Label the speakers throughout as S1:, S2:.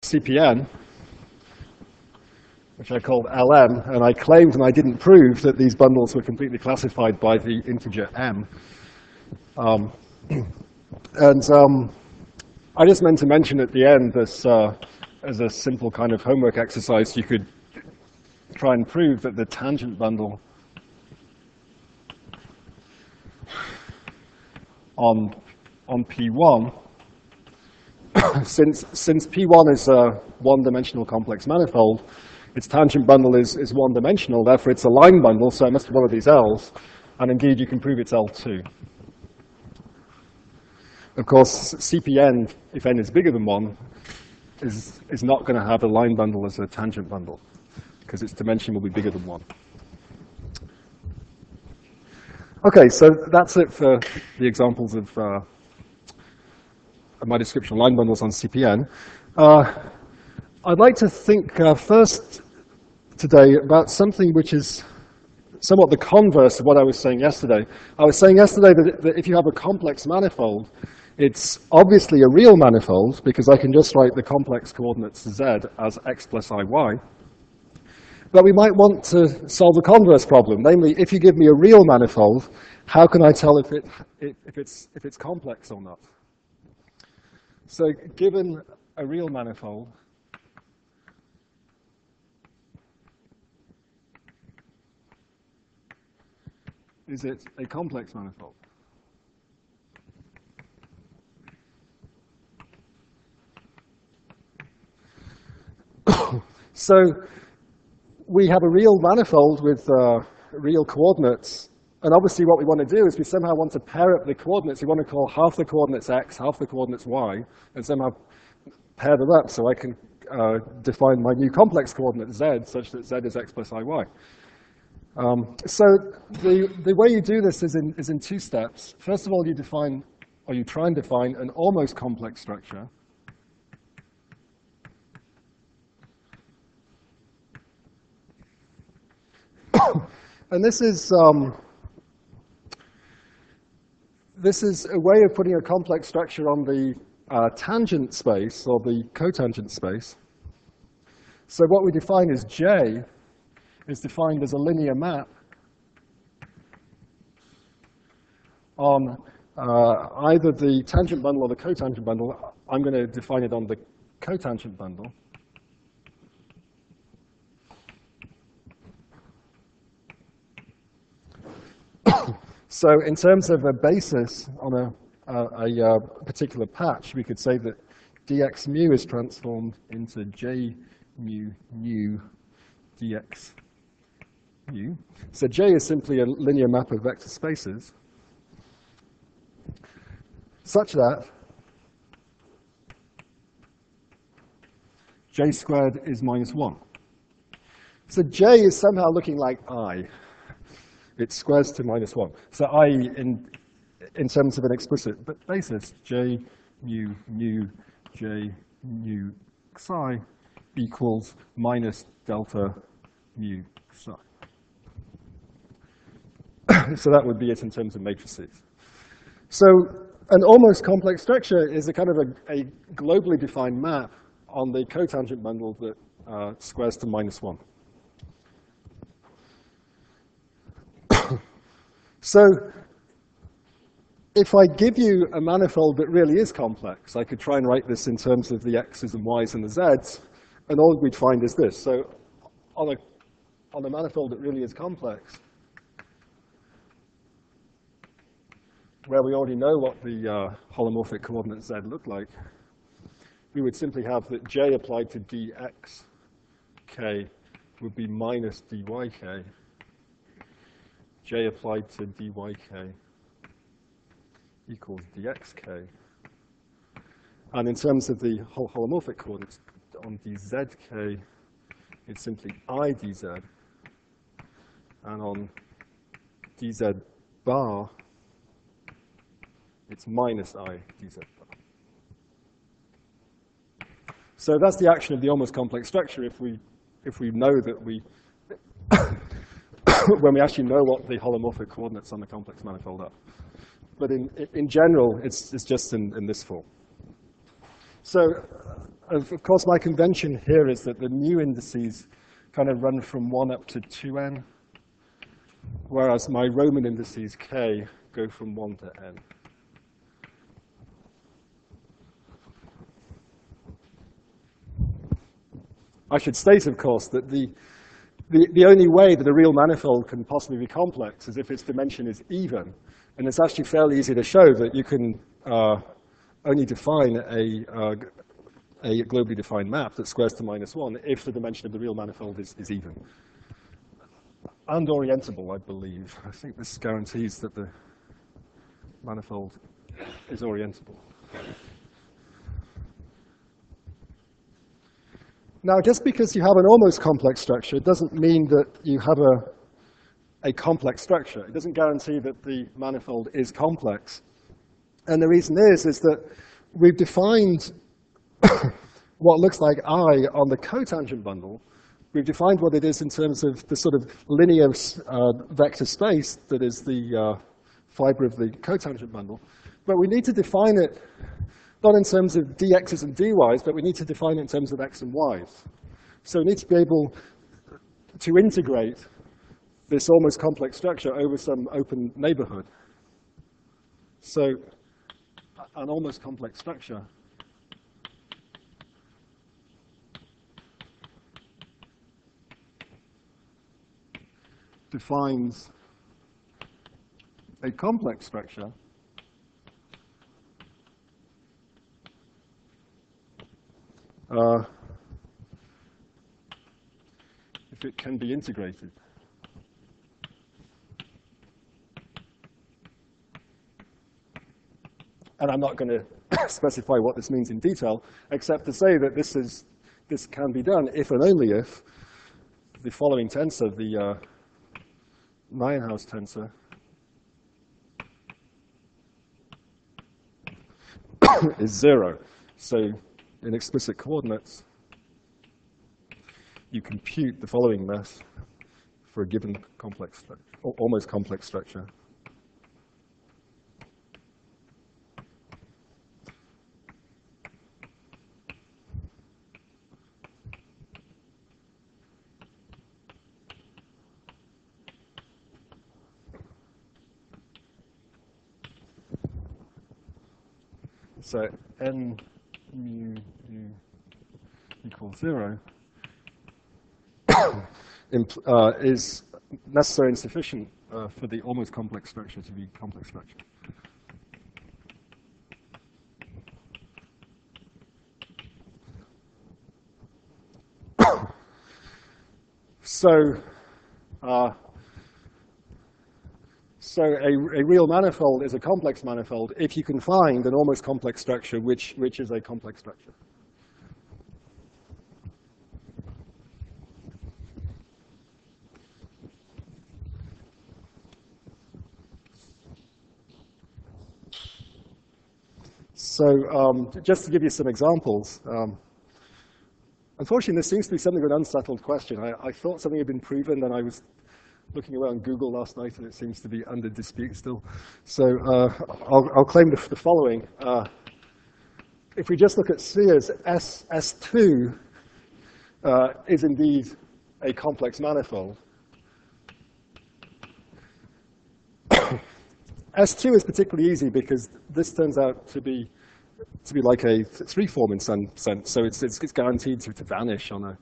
S1: CPN, which I called LM, and I claimed and I didn't prove that these bundles were completely classified by the integer m. I just meant to mention at the end this as a simple kind of homework exercise, you could try and prove that the tangent bundle on P1, since P1 is a one-dimensional complex manifold, its tangent bundle is one-dimensional, therefore it's a line bundle, so it must be one of these L's, and indeed you can prove it's L2. Of course, CPN, if n is bigger than 1, is not going to have a line bundle as a tangent bundle, because its dimension will be bigger than 1. Okay, so that's it for the examples of my description of line bundles on CPN. I'd like to think first today about something which is somewhat the converse of what I was saying yesterday. I was saying yesterday that if you have a complex manifold, it's obviously a real manifold, because I can just write the complex coordinates z as x plus iy. But we might want to solve the converse problem, namely, if you give me a real manifold, how can I tell if it's complex or not? So given a real manifold, is it a complex manifold? So we have a real manifold with real coordinates, and obviously what we want to do is we somehow want to pair up the coordinates. We want to call half the coordinates x, half the coordinates y, and somehow pair them up so I can define my new complex coordinate z such that z is x plus iy. So the way you do this is in two steps. First of all, you define, or you try and define, an almost complex structure. And this is a way of putting a complex structure on the tangent space, or the cotangent space. So what we define as J is defined as a linear map on either the tangent bundle or the cotangent bundle. I'm going to define it on the cotangent bundle. So in terms of a basis on a particular patch, we could say that dx mu is transformed into j mu nu dx mu. So J is simply a linear map of vector spaces such that J squared is minus 1. So J is somehow looking like I. It squares to minus 1. So I, in terms of an explicit basis, J mu nu J nu psi equals minus delta mu psi. So that would be it in terms of matrices. So an almost complex structure is a kind of a globally defined map on the cotangent bundle that squares to minus 1. So if I give you a manifold that really is complex, I could try and write this in terms of the x's and y's and the z's, and all we'd find is this. So on a manifold that really is complex, where we already know what the holomorphic coordinate z look like, we would simply have that j applied to dxk would be minus dyk. J applied to dyk equals dxk. And in terms of the whole holomorphic coordinates on dzk, it's simply I dz. And on dz bar, it's minus I dz bar. So that's the action of the almost complex structure if we know that we when we actually know what the holomorphic coordinates on the complex manifold are. But in general, it's just in this form. So of course, my convention here is that the new indices kind of run from 1 up to 2n, whereas my Roman indices, k, go from 1 to n. I should state, of course, that the only way that a real manifold can possibly be complex is if its dimension is even. And it's actually fairly easy to show that you can only define a globally defined map that squares to -1 if the dimension of the real manifold is even. And orientable, I believe. I think this guarantees that the manifold is orientable. Now, just because you have an almost complex structure doesn't mean that you have a complex structure. It doesn't guarantee that the manifold is complex. And the reason is that we've defined what looks like I on the cotangent bundle. We've defined what it is in terms of the sort of linear vector space that is the fiber of the cotangent bundle. But we need to define it not in terms of dx's and dy's, but we need to define it in terms of x and y's. So we need to be able to integrate this almost complex structure over some open neighborhood. So an almost complex structure defines a complex structure if it can be integrated. And I'm not going to specify what this means in detail, except to say that this can be done if and only if the following tensor, the Neuenhaus tensor, is 0. So in explicit coordinates, you compute the following mass for a given complex, or almost complex structure. So n mu u equals 0 is necessary and sufficient for the almost complex structure to be a complex structure. So a real manifold is a complex manifold if you can find an almost complex structure which is a complex structure. So just to give you some examples, unfortunately, this seems to be something of an unsettled question. I thought something had been proven, and I was looking around Google last night, and it seems to be under dispute still. So I'll claim the following. If we just look at spheres, S2 is indeed a complex manifold. S2 is particularly easy because this turns out to be like a three-form in some sense. So it's guaranteed to vanish on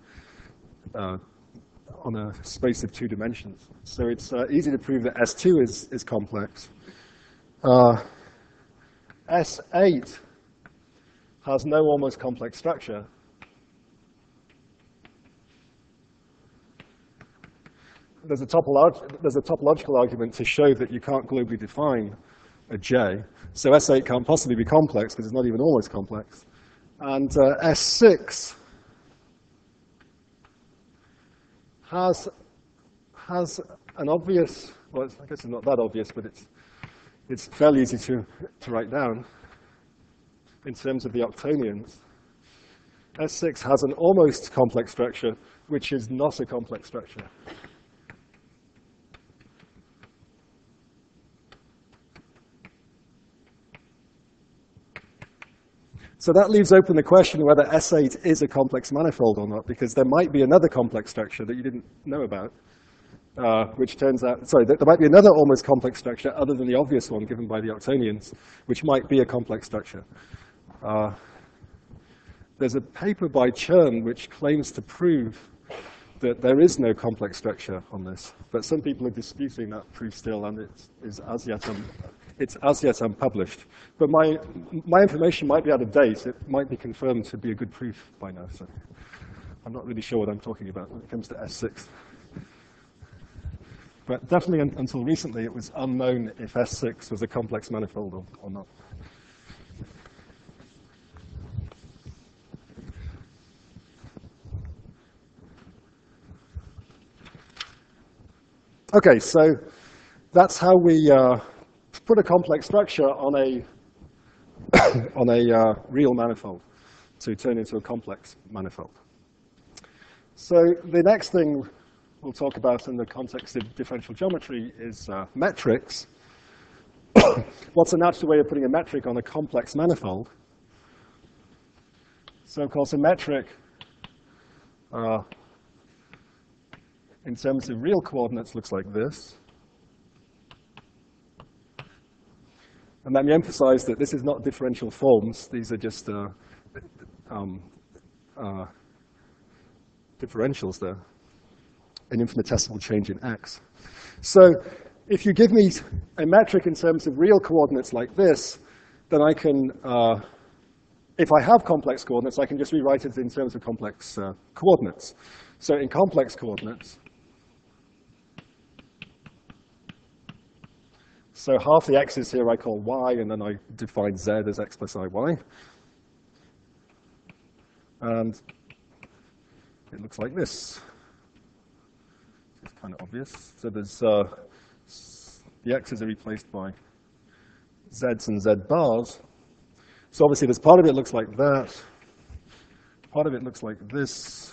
S1: a space of 2 dimensions. So it's easy to prove that S2 is complex. S8 has no almost complex structure. There's a topological argument to show that you can't globally define a J. So S8 can't possibly be complex because it's not even almost complex. And S6 has an obvious, well, I guess it's not that obvious, but it's fairly easy to write down in terms of the octonions. S6 has an almost complex structure, which is not a complex structure. So that leaves open the question whether S8 is a complex manifold or not, because there might be another complex structure that you didn't know about, which turns out, sorry, there might be another almost complex structure other than the obvious one given by the Octonians, which might be a complex structure. There's a paper by Chern which claims to prove that there is no complex structure on this, but some people are disputing that proof still, and it's as yet unpublished. But my information might be out of date. It might be confirmed to be a good proof by now, so I'm not really sure what I'm talking about when it comes to S6. But definitely until recently, it was unknown if S6 was a complex manifold or not. Okay, so that's how we put a complex structure on a on a real manifold to turn into a complex manifold. So the next thing we'll talk about in the context of differential geometry is metrics. What's a natural way of putting a metric on a complex manifold? So of course a metric in terms of real coordinates looks like this. And let me emphasize that this is not differential forms. These are just differentials there, an infinitesimal change in x. So if you give me a metric in terms of real coordinates like this, then I can, if I have complex coordinates, I can just rewrite it in terms of complex coordinates. So in complex coordinates, so half the x's here I call y, and then I define z as x plus iy. And it looks like this. It's kind of obvious. So there's the x's are replaced by z's and z bars. So obviously there's part of it looks like that. Part of it looks like this.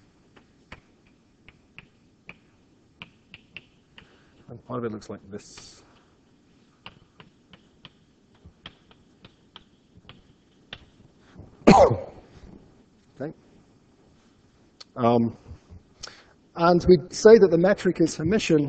S1: And part of it looks like this. Okay. And we say that the metric is Hermitian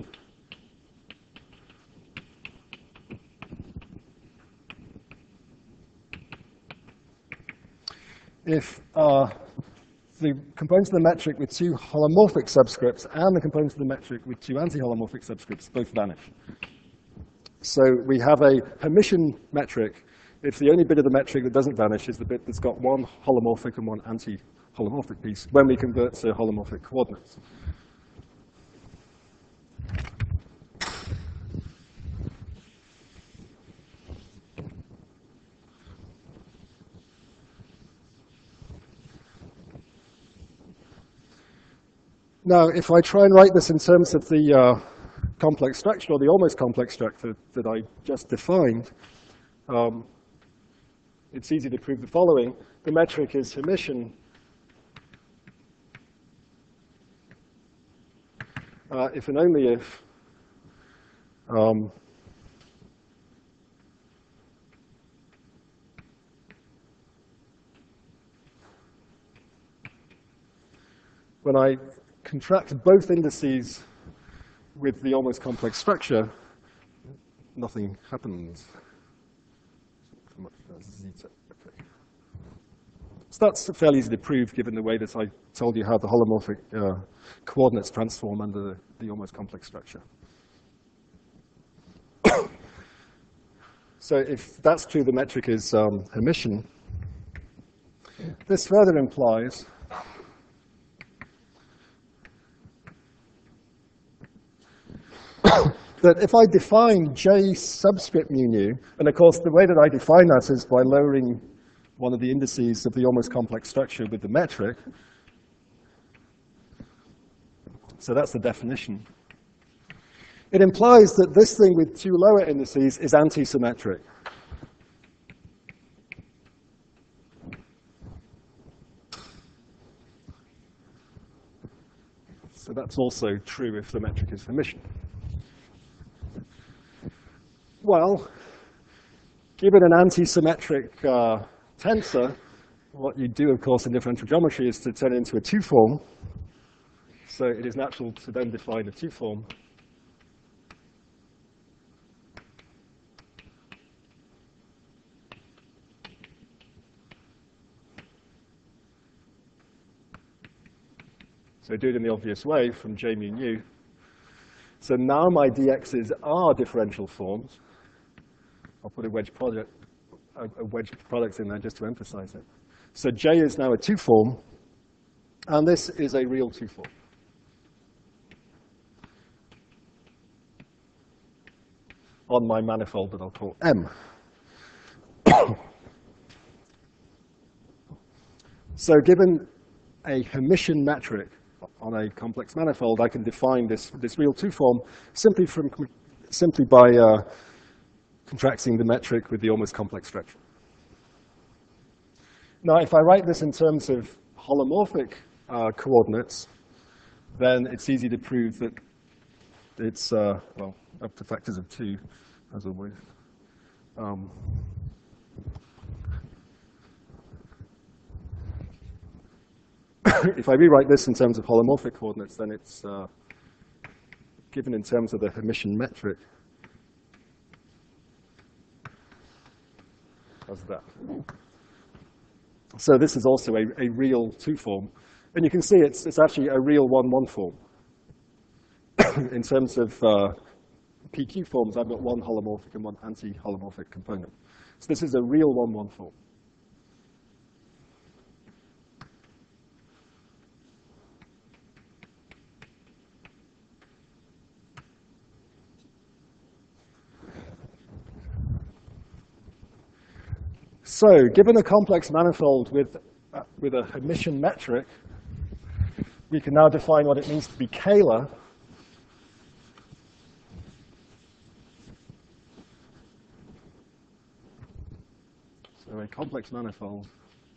S1: if the components of the metric with two holomorphic subscripts and the components of the metric with two anti-holomorphic subscripts both vanish. So we have a Hermitian metric if the only bit of the metric that doesn't vanish is the bit that's got one holomorphic and one anti-holomorphic piece when we convert to holomorphic coordinates. Now, if I try and write this in terms of the complex structure, or the almost complex structure that I just defined, it's easy to prove the following. The metric is Hermitian if and only if when I contract both indices with the almost complex structure, nothing happens. Okay. So that's fairly easy to prove, given the way that I told you how the holomorphic coordinates transform under the almost complex structure. So if that's true, the metric is Hermitian. This further implies that if I define J subscript mu nu, and of course the way that I define that is by lowering one of the indices of the almost complex structure with the metric. So that's the definition. It implies that this thing with two lower indices is anti-symmetric. So that's also true if the metric is Hermitian. Well, given an anti-symmetric tensor, what you do, of course, in differential geometry is to turn it into a two-form. So it is natural to then define a two-form. So do it in the obvious way from J mu nu. So now my dx's are differential forms. I'll put a wedge product in there just to emphasize it. So J is now a two-form, and this is a real two-form. On my manifold that I'll call M. So given a Hermitian metric on a complex manifold, I can define this real two-form simply by contracting the metric with the almost complex structure. Now, if I write this in terms of holomorphic coordinates, then it's easy to prove that it's, well, up to factors of 2, as always. If I rewrite this in terms of holomorphic coordinates, then it's given in terms of the Hermitian metric. How's that? So this is also a real two-form. And you can see it's actually a real 1-1 form. In terms of PQ forms, I've got one holomorphic and one anti-holomorphic component. So this is a real 1-1 form. So, given a complex manifold with a Hermitian metric, we can now define what it means to be Kähler. So, a complex manifold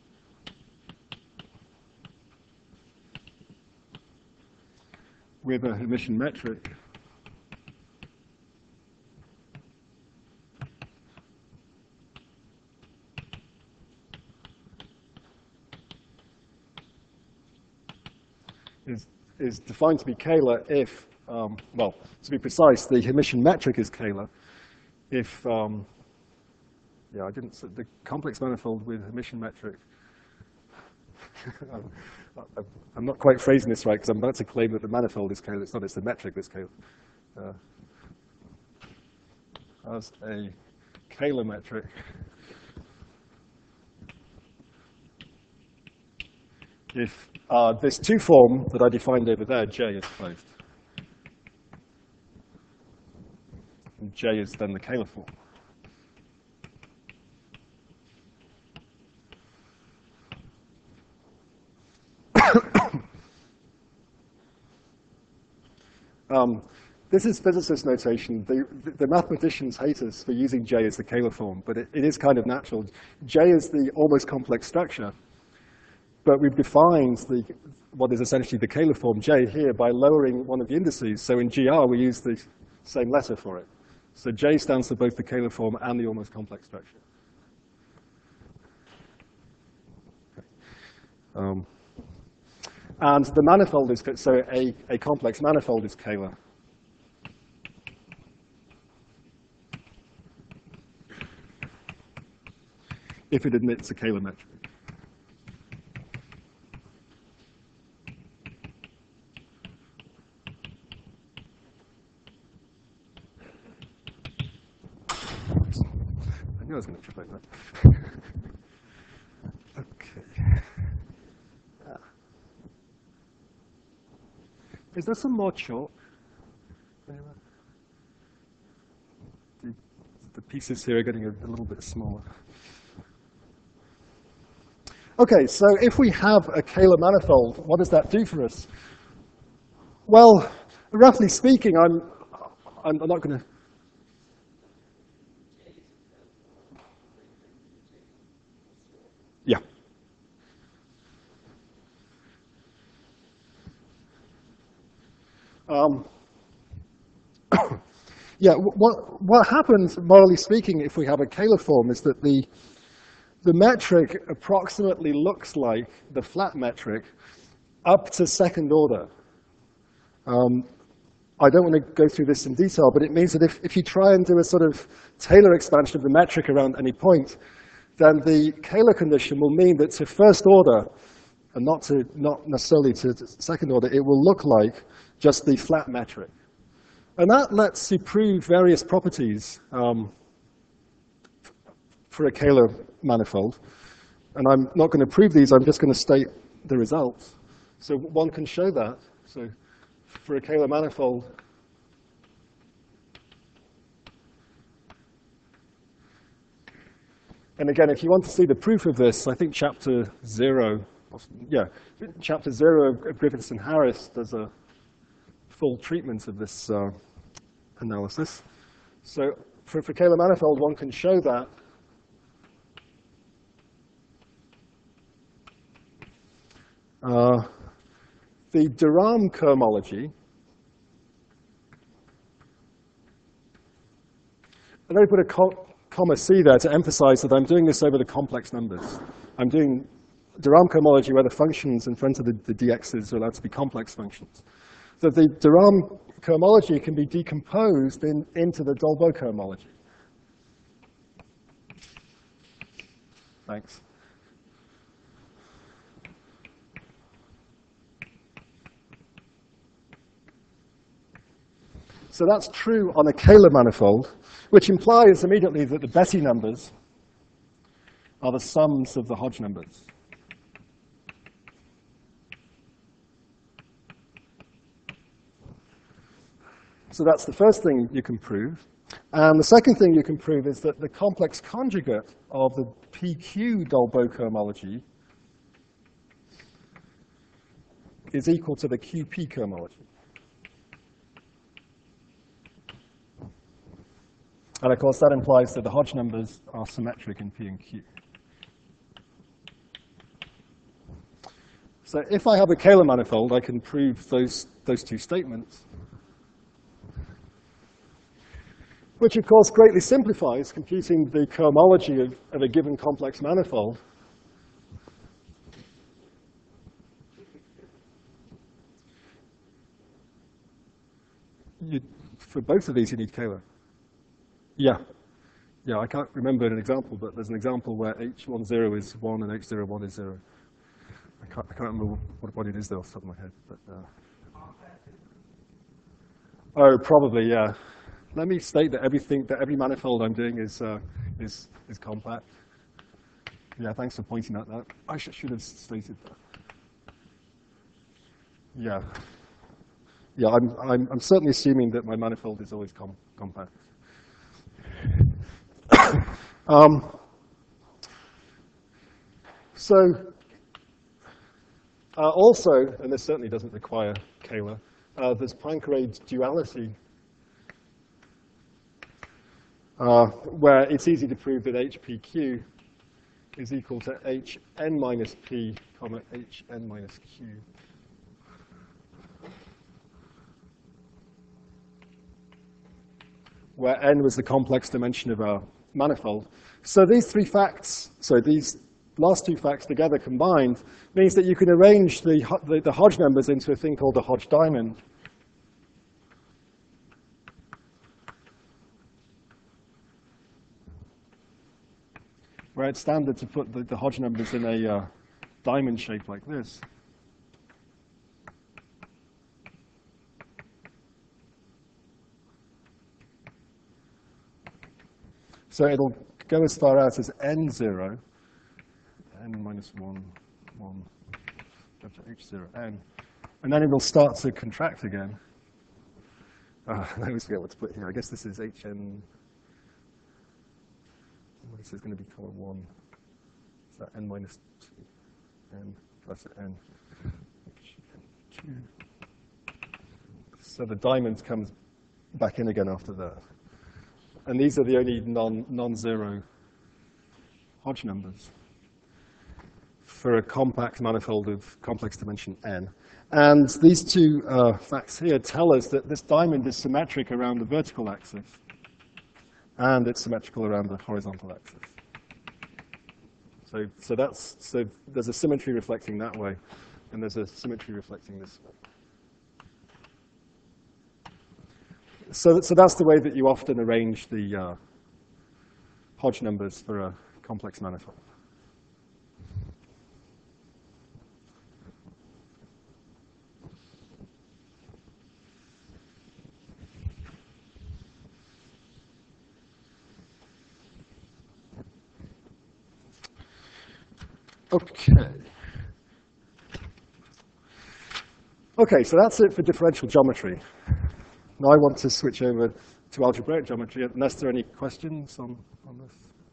S1: with a Hermitian metric is defined to be Kähler if, well, to be precise, the Hermitian metric is Kähler if, yeah, I didn't say the complex manifold with Hermitian metric. I'm not quite phrasing this right because I'm about to claim that the manifold is Kähler. It's not, it's the metric that's Kähler. As a Kähler metric, if this two-form that I defined over there, J, is closed. And J is then the Kähler form. This is physicist notation. The mathematicians hate us for using J as the Kähler form, but it is kind of natural. J is the almost complex structure. But we've defined what is essentially the Kähler form J here by lowering one of the indices. So in GR, we use the same letter for it. So J stands for both the Kähler form and the almost complex structure. Okay. And the manifold is, so a complex manifold is Kähler. If it admits a Kähler metric. I knew I was going to trip like that. Okay. Is there some more chalk? The pieces here are getting a little bit smaller. Okay, so if we have a Kähler manifold, what does that do for us? Well, roughly speaking, I'm not going to. Yeah. Yeah, what happens, morally speaking, if we have a Kähler form is that The metric approximately looks like the flat metric up to second order. I don't want to go through this in detail, but it means that if you try and do a sort of Taylor expansion of the metric around any point, then the Kähler condition will mean that to first order, and not necessarily to second order, it will look like just the flat metric. And that lets you prove various properties for a Kähler manifold. And I'm not going to prove these, I'm just going to state the results. So one can show that. So for a Kähler manifold, and again, if you want to see the proof of this, I think chapter 0 of Griffiths and Harris does a full treatment of this analysis. So for Kähler manifold, one can show that the de Rham cohomology, and I put a comma C there to emphasize that I'm doing this over the complex numbers. I'm doing de Rham cohomology where the functions in front of the dx's are allowed to be complex functions. So the de Rham cohomology can be decomposed into the Dolbeau cohomology. Thanks. So that's true on a Kähler manifold, which implies immediately that the Betti numbers are the sums of the Hodge numbers. So that's the first thing you can prove. And the second thing you can prove is that the complex conjugate of the PQ Dolbeau cohomology is equal to the QP cohomology. And of course, that implies that the Hodge numbers are symmetric in P and Q. So if I have a Kähler manifold, I can prove those two statements, which of course greatly simplifies computing the cohomology of a given complex manifold. For both of these, you need Kähler. Yeah, I can't remember an example, but there's an example where H10 is 1 and H01 is 0. I can't remember what it is though off the top of my head. But, oh, probably, yeah. Let me state that every manifold I'm doing is compact. Yeah, thanks for pointing out that. I should have stated that. Yeah, I'm certainly assuming that my manifold is always compact. Also, and this certainly doesn't require Kähler, there's Poincaré duality, where it's easy to prove that HPQ is equal to Hn minus P, comma Hn minus Q. Where n was the complex dimension of our manifold. So these three facts, so these last two facts together combined, means that you can arrange the Hodge numbers into a thing called a Hodge diamond. Where it's standard to put the Hodge numbers in a diamond shape like this. So it'll go as far out as n0, n minus 1, 1, up to h0n. And then it will start to contract again. I always forget what to put here. I guess this is hn. This is going to be column 1. So n minus 2, n plus n. So the diamond comes back in again after that. And these are the only non-zero Hodge numbers for a compact manifold of complex dimension n. And these two facts here tell us that this diamond is symmetric around the vertical axis, and it's symmetrical around the horizontal axis. So there's a symmetry reflecting that way, and there's a symmetry reflecting this way. So that's the way that you often arrange the Hodge numbers for a complex manifold. Okay, so that's it for differential geometry. Now I want to switch over to algebraic geometry, unless there are any questions on this.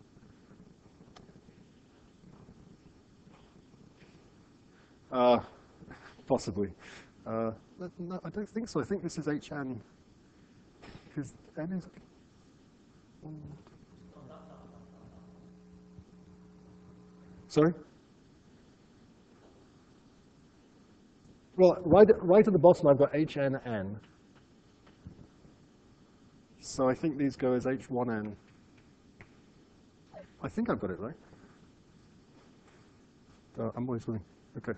S1: Possibly. No, I don't think so. I think this is Hn, because n is... Sorry? Well, right at the bottom, I've got Hn. So I think these go as H1n. I think I've got it right. I'm always winning. Okay.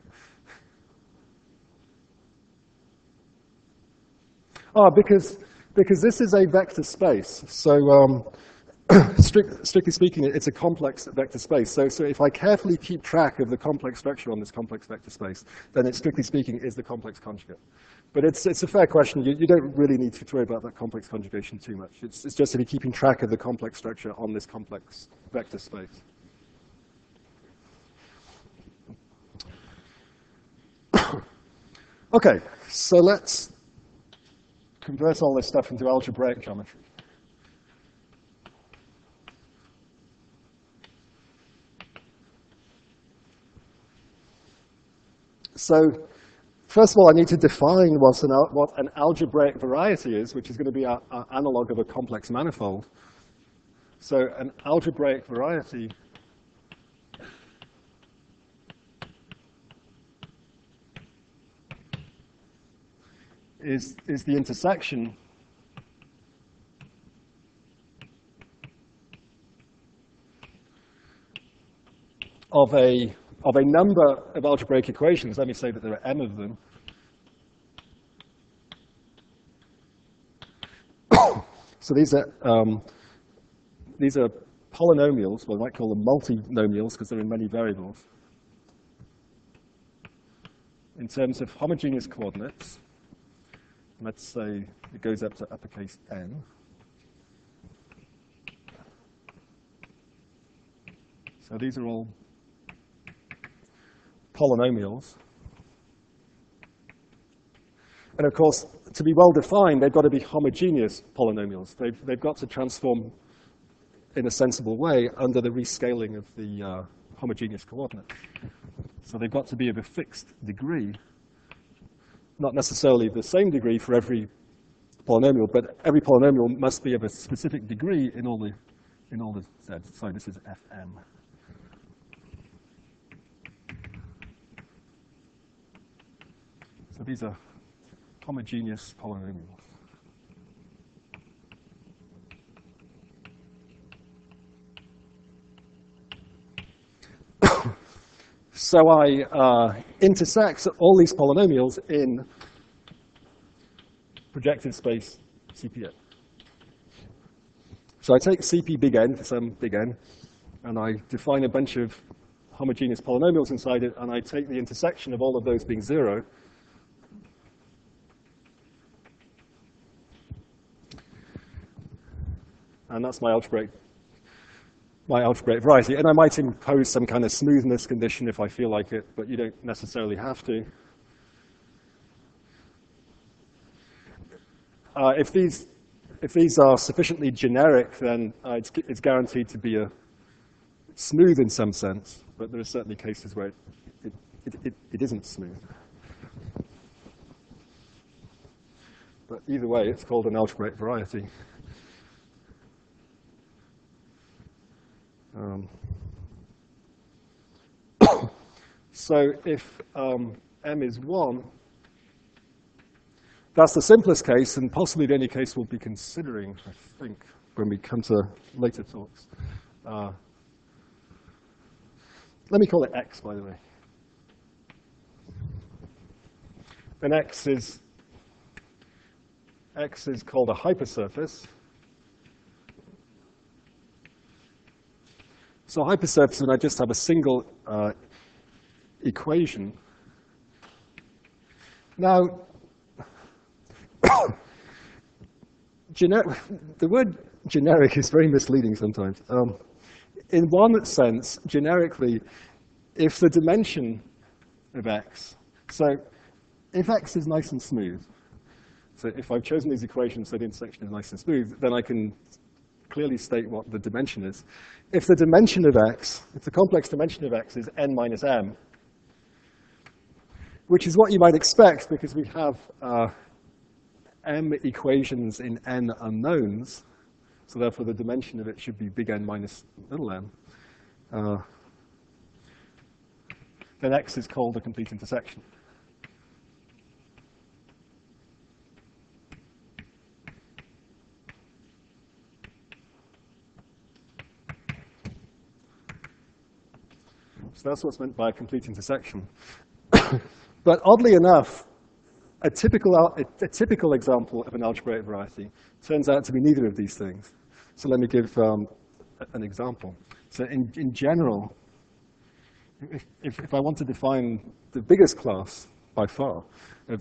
S1: Because this is a vector space. So strictly speaking, it's a complex vector space. So if I carefully keep track of the complex structure on this complex vector space, then it, strictly speaking, is the complex conjugate. But it's a fair question. You don't really need to worry about that complex conjugation too much. It's just to be keeping track of the complex structure on this complex vector space. Okay, so let's convert all this stuff into algebraic geometry. So first of all, I need to define what an algebraic variety is, which is going to be our analog of a complex manifold. So an algebraic variety is the intersection of a number of algebraic equations. Let me say that there are m of them. So these are polynomials. Well, I might call them multinomials because they're in many variables. In terms of homogeneous coordinates, let's say it goes up to uppercase n. So these are all polynomials. And of course, to be well defined, they've got to be homogeneous polynomials. They've got to transform in a sensible way under the rescaling of the homogeneous coordinate. So they've got to be of a fixed degree, not necessarily the same degree for every polynomial, but every polynomial must be of a specific degree in all the z's. So this is Fm. So these are homogeneous polynomials. So I intersect all these polynomials in projective space Cpn. So I take Cp big N, some big N, and I define a bunch of homogeneous polynomials inside it, and I take the intersection of all of those being 0. And that's my algebraic variety. And I might impose some kind of smoothness condition if I feel like it, but you don't necessarily have to. If these are sufficiently generic, then it's guaranteed to be smooth in some sense, but there are certainly cases where it isn't smooth. But either way, it's called an algebraic variety. So if m is 1, that's the simplest case, and possibly the only case we'll be considering, I think, when we come to later talks. let me call it X, by the way. And X is called a hypersurface. So hypersurface, when I just have a single equation. Now, the word generic is very misleading sometimes. In one sense, generically, if the dimension of X, so if X is nice and smooth, so if I've chosen these equations so the intersection is nice and smooth, then I can clearly state what the dimension is. If the dimension of X, if the complex dimension of X is n minus m, which is what you might expect because we have m equations in n unknowns, so therefore the dimension of it should be big N minus little m, then X is called a complete intersection. So that's what's meant by a complete intersection. But oddly enough, a typical example of an algebraic variety turns out to be neither of these things. So let me give an example. So in general, if I want to define the biggest class by far of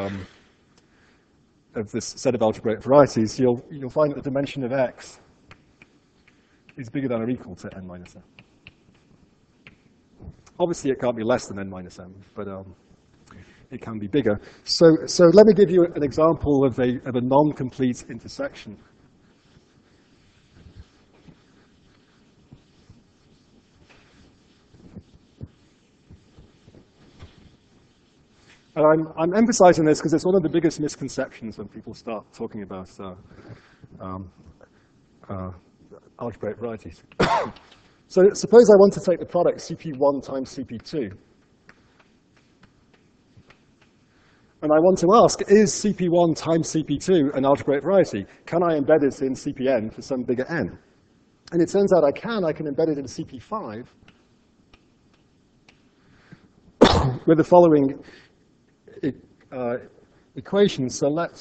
S1: this set of algebraic varieties, you'll find that the dimension of X is bigger than or equal to n minus m. Obviously, it can't be less than n minus m, but it can be bigger. So let me give you an example of a non-complete intersection. And I'm emphasizing this because it's one of the biggest misconceptions when people start talking about algebraic varieties. So suppose I want to take the product CP1 times CP2. And I want to ask, is CP1 times CP2 an algebraic variety? Can I embed it in CPn for some bigger n? And it turns out I can. I can embed it in CP5 with the following equations. So let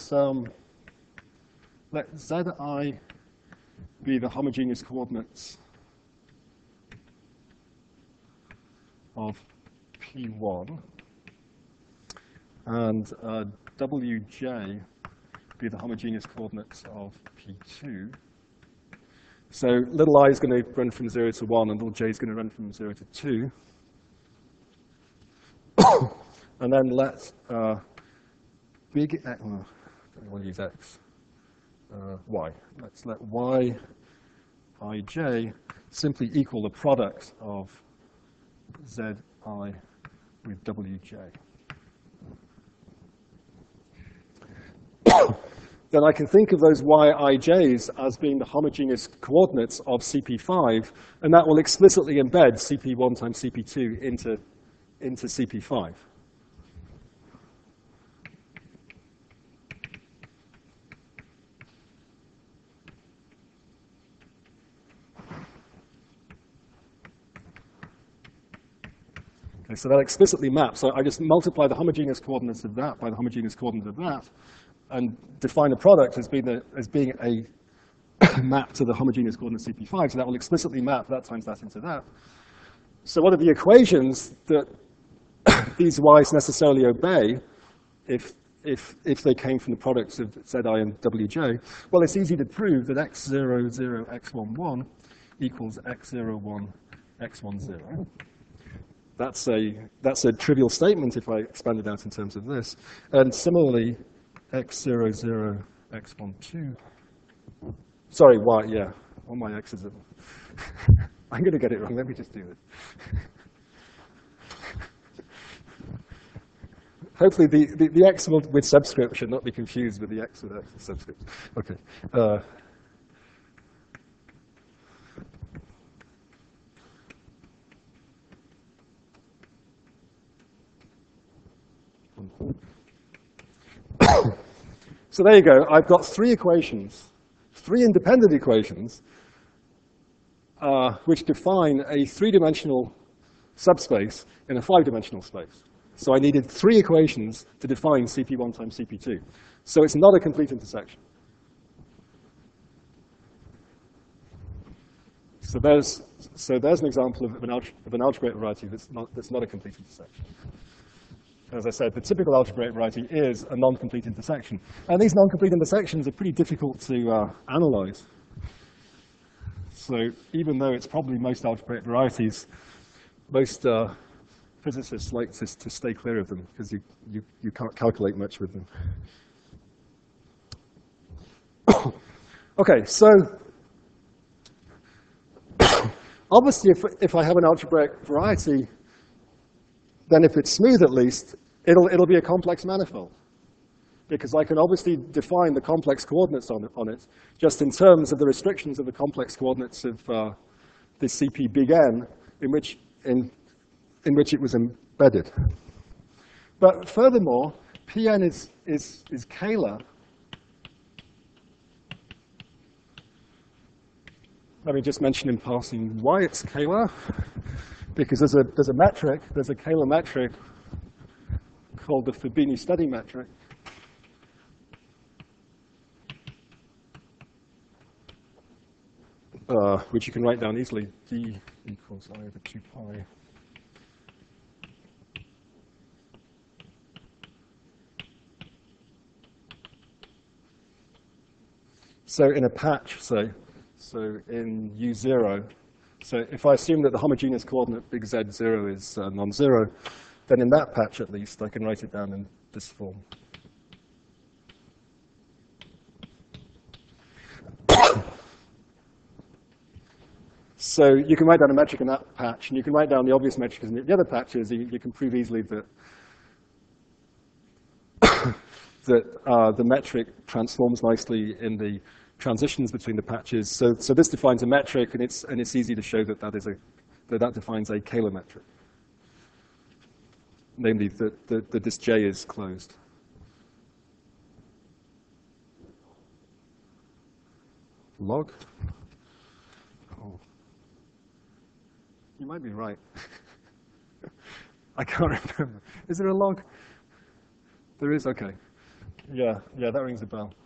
S1: Zi be the homogeneous coordinates of P1, and Wj be the homogeneous coordinates of P2. So little I is going to run from 0 to 1, and little j is going to run from 0 to 2. And then let big X, well, I don't want to use X, Y. Let's let Y ij simply equal the product of Zi with Wj. Then I can think of those Yij's as being the homogeneous coordinates of CP5, and that will explicitly embed CP1 times CP2 into CP5. Okay, so that explicitly maps. So I just multiply the homogeneous coordinates of that by the homogeneous coordinate of that, and define a product as being a map to the homogeneous coordinate CP5. So that will explicitly map that times that into that. So what are the equations that these y's necessarily obey if they came from the products of Zi and Wj? Well, it's easy to prove that x0, 0, x11 equals x01, x10. That's a trivial statement if I expand it out in terms of this. And similarly, x00, x12. Sorry, y, yeah. All my x's are. I'm going to get it wrong. Let me just do it. Hopefully, the x with subscript should not be confused with the x with subscript. Okay. So there you go. I've got three equations, three independent equations, which define a three-dimensional subspace in a 5-dimensional space. So I needed 3 equations to define CP1 times CP2. So it's not a complete intersection. So there's an example of an algebraic variety that's not a complete intersection. As I said, the typical algebraic variety is a non-complete intersection. And these non-complete intersections are pretty difficult to analyze. So even though it's probably most algebraic varieties, most physicists like to stay clear of them because you can't calculate much with them. Okay, so obviously if I have an algebraic variety, then if it's smooth at least, it'll be a complex manifold. Because I can obviously define the complex coordinates on it just in terms of the restrictions of the complex coordinates of this CP big N in which it was embedded. But furthermore, Pn is scalar. Let me just mention in passing why it's scalar. Because there's a metric, there's a Kähler metric called the Fubini study metric. Which you can write down easily, d equals I over 2 pi. So in a patch, so in U0, so if I assume that the homogeneous coordinate big Z0 is non-zero, then in that patch at least, I can write it down in this form. So you can write down a metric in that patch, and you can write down the obvious metric in the other patches. You can prove easily that the metric transforms nicely in the transitions between the patches. So this defines a metric, and it's easy to show that that defines a Kähler metric, namely that this J is closed. Log? Oh. You might be right. I can't remember. Is there a log? There is, okay. Yeah, that rings a bell.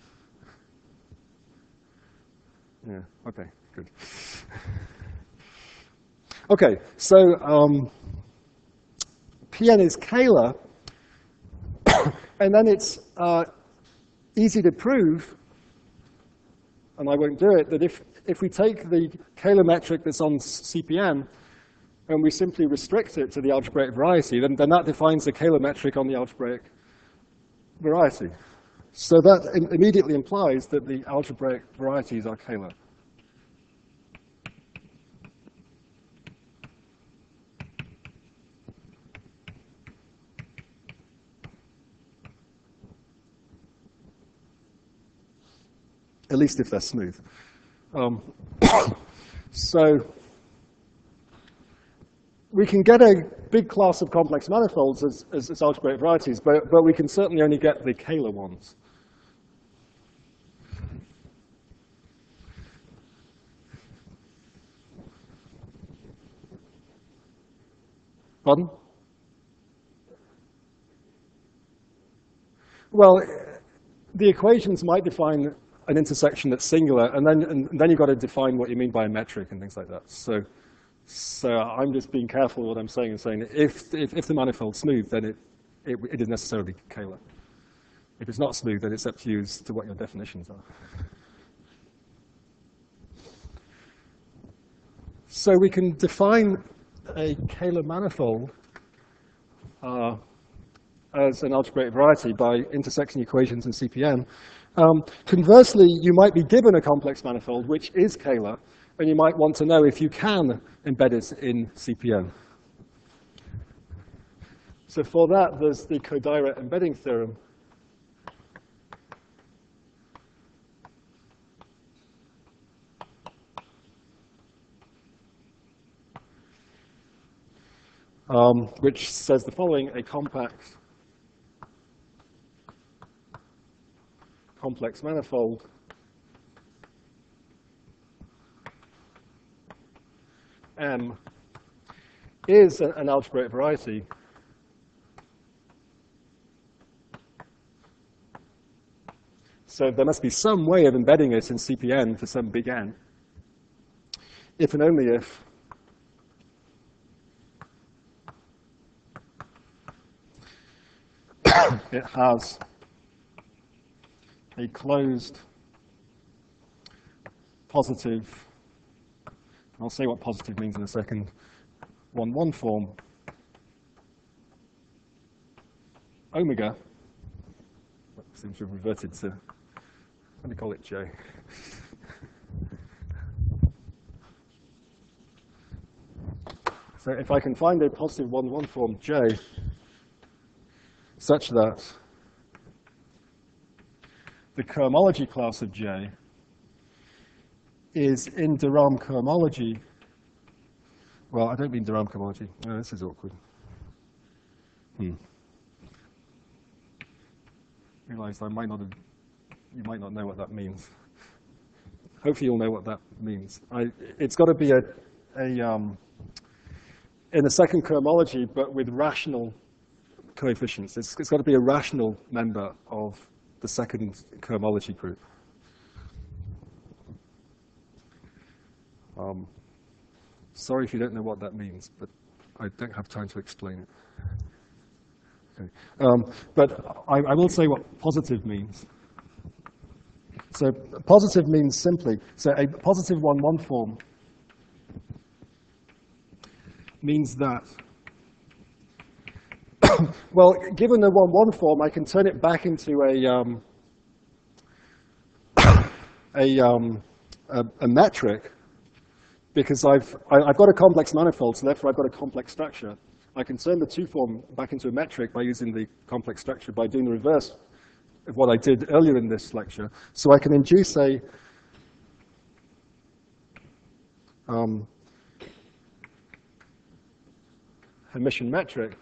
S1: Yeah, okay, good. Okay, so Pn is Kähler, and then it's easy to prove, and I won't do it, that if we take the Kähler metric that's on CPN and we simply restrict it to the algebraic variety, then that defines the Kähler metric on the algebraic variety. So that immediately implies that the algebraic varieties are Kähler. At least if they're smooth. So we can get a big class of complex manifolds as algebraic varieties, but we can certainly only get the Kähler ones. Pardon? Well, the equations might define an intersection that's singular, and then you've got to define what you mean by a metric and things like that. So I'm just being careful what I'm saying and saying that if the manifold's smooth, then it is necessarily Kähler. If it's not smooth, then it's up to you as to what your definitions are. So we can define a Kähler manifold as an algebraic variety by intersecting equations in CPN. Conversely, you might be given a complex manifold, which is Kähler, and you might want to know if you can embed it in CPN. So for that, there's the Kodaira embedding theorem. Which says the following: a compact complex manifold M is an algebraic variety, so there must be some way of embedding it in CPN for some big N, if and only if it has a closed positive, I'll say what positive means in a second, 1-1 form, omega, seems to have reverted to, let me call it J. So if I can find a positive 1-1 form J such that the cohomology class of J is in de Rham cohomology. Well, I don't mean de Rham cohomology. No, this is awkward. Realized you might not know what that means. Hopefully you'll know what that means. It's got to be in the second cohomology, but with rational coefficients. It's got to be a rational member of the second cohomology group. Sorry if you don't know what that means, but I don't have time to explain it. Okay. But I will say what positive means. So positive means simply, so a positive 1-1 form means that, well, given the 1-1 form, I can turn it back into a metric, because I've got a complex manifold, so therefore I've got a complex structure. I can turn the 2 form back into a metric by using the complex structure, by doing the reverse of what I did earlier in this lecture. So I can induce a Hermitian metric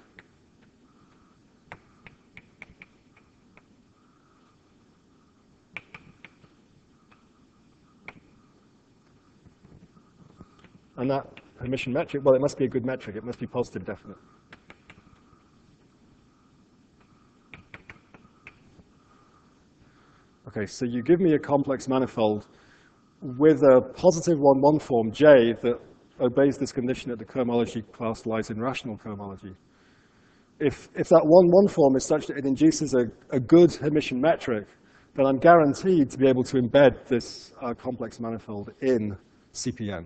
S1: and that Hermitian metric, well, it must be a good metric. It must be positive definite. Okay, so you give me a complex manifold with a positive 1-1 form J that obeys this condition that the cohomology class lies in rational cohomology. If that 1-1 form is such that it induces a good Hermitian metric, then I'm guaranteed to be able to embed this complex manifold in CPN.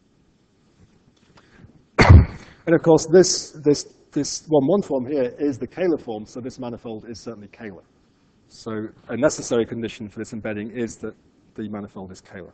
S1: And of course, this 1-1 form here is the Kähler form, so this manifold is certainly Kähler. So a necessary condition for this embedding is that the manifold is Kähler.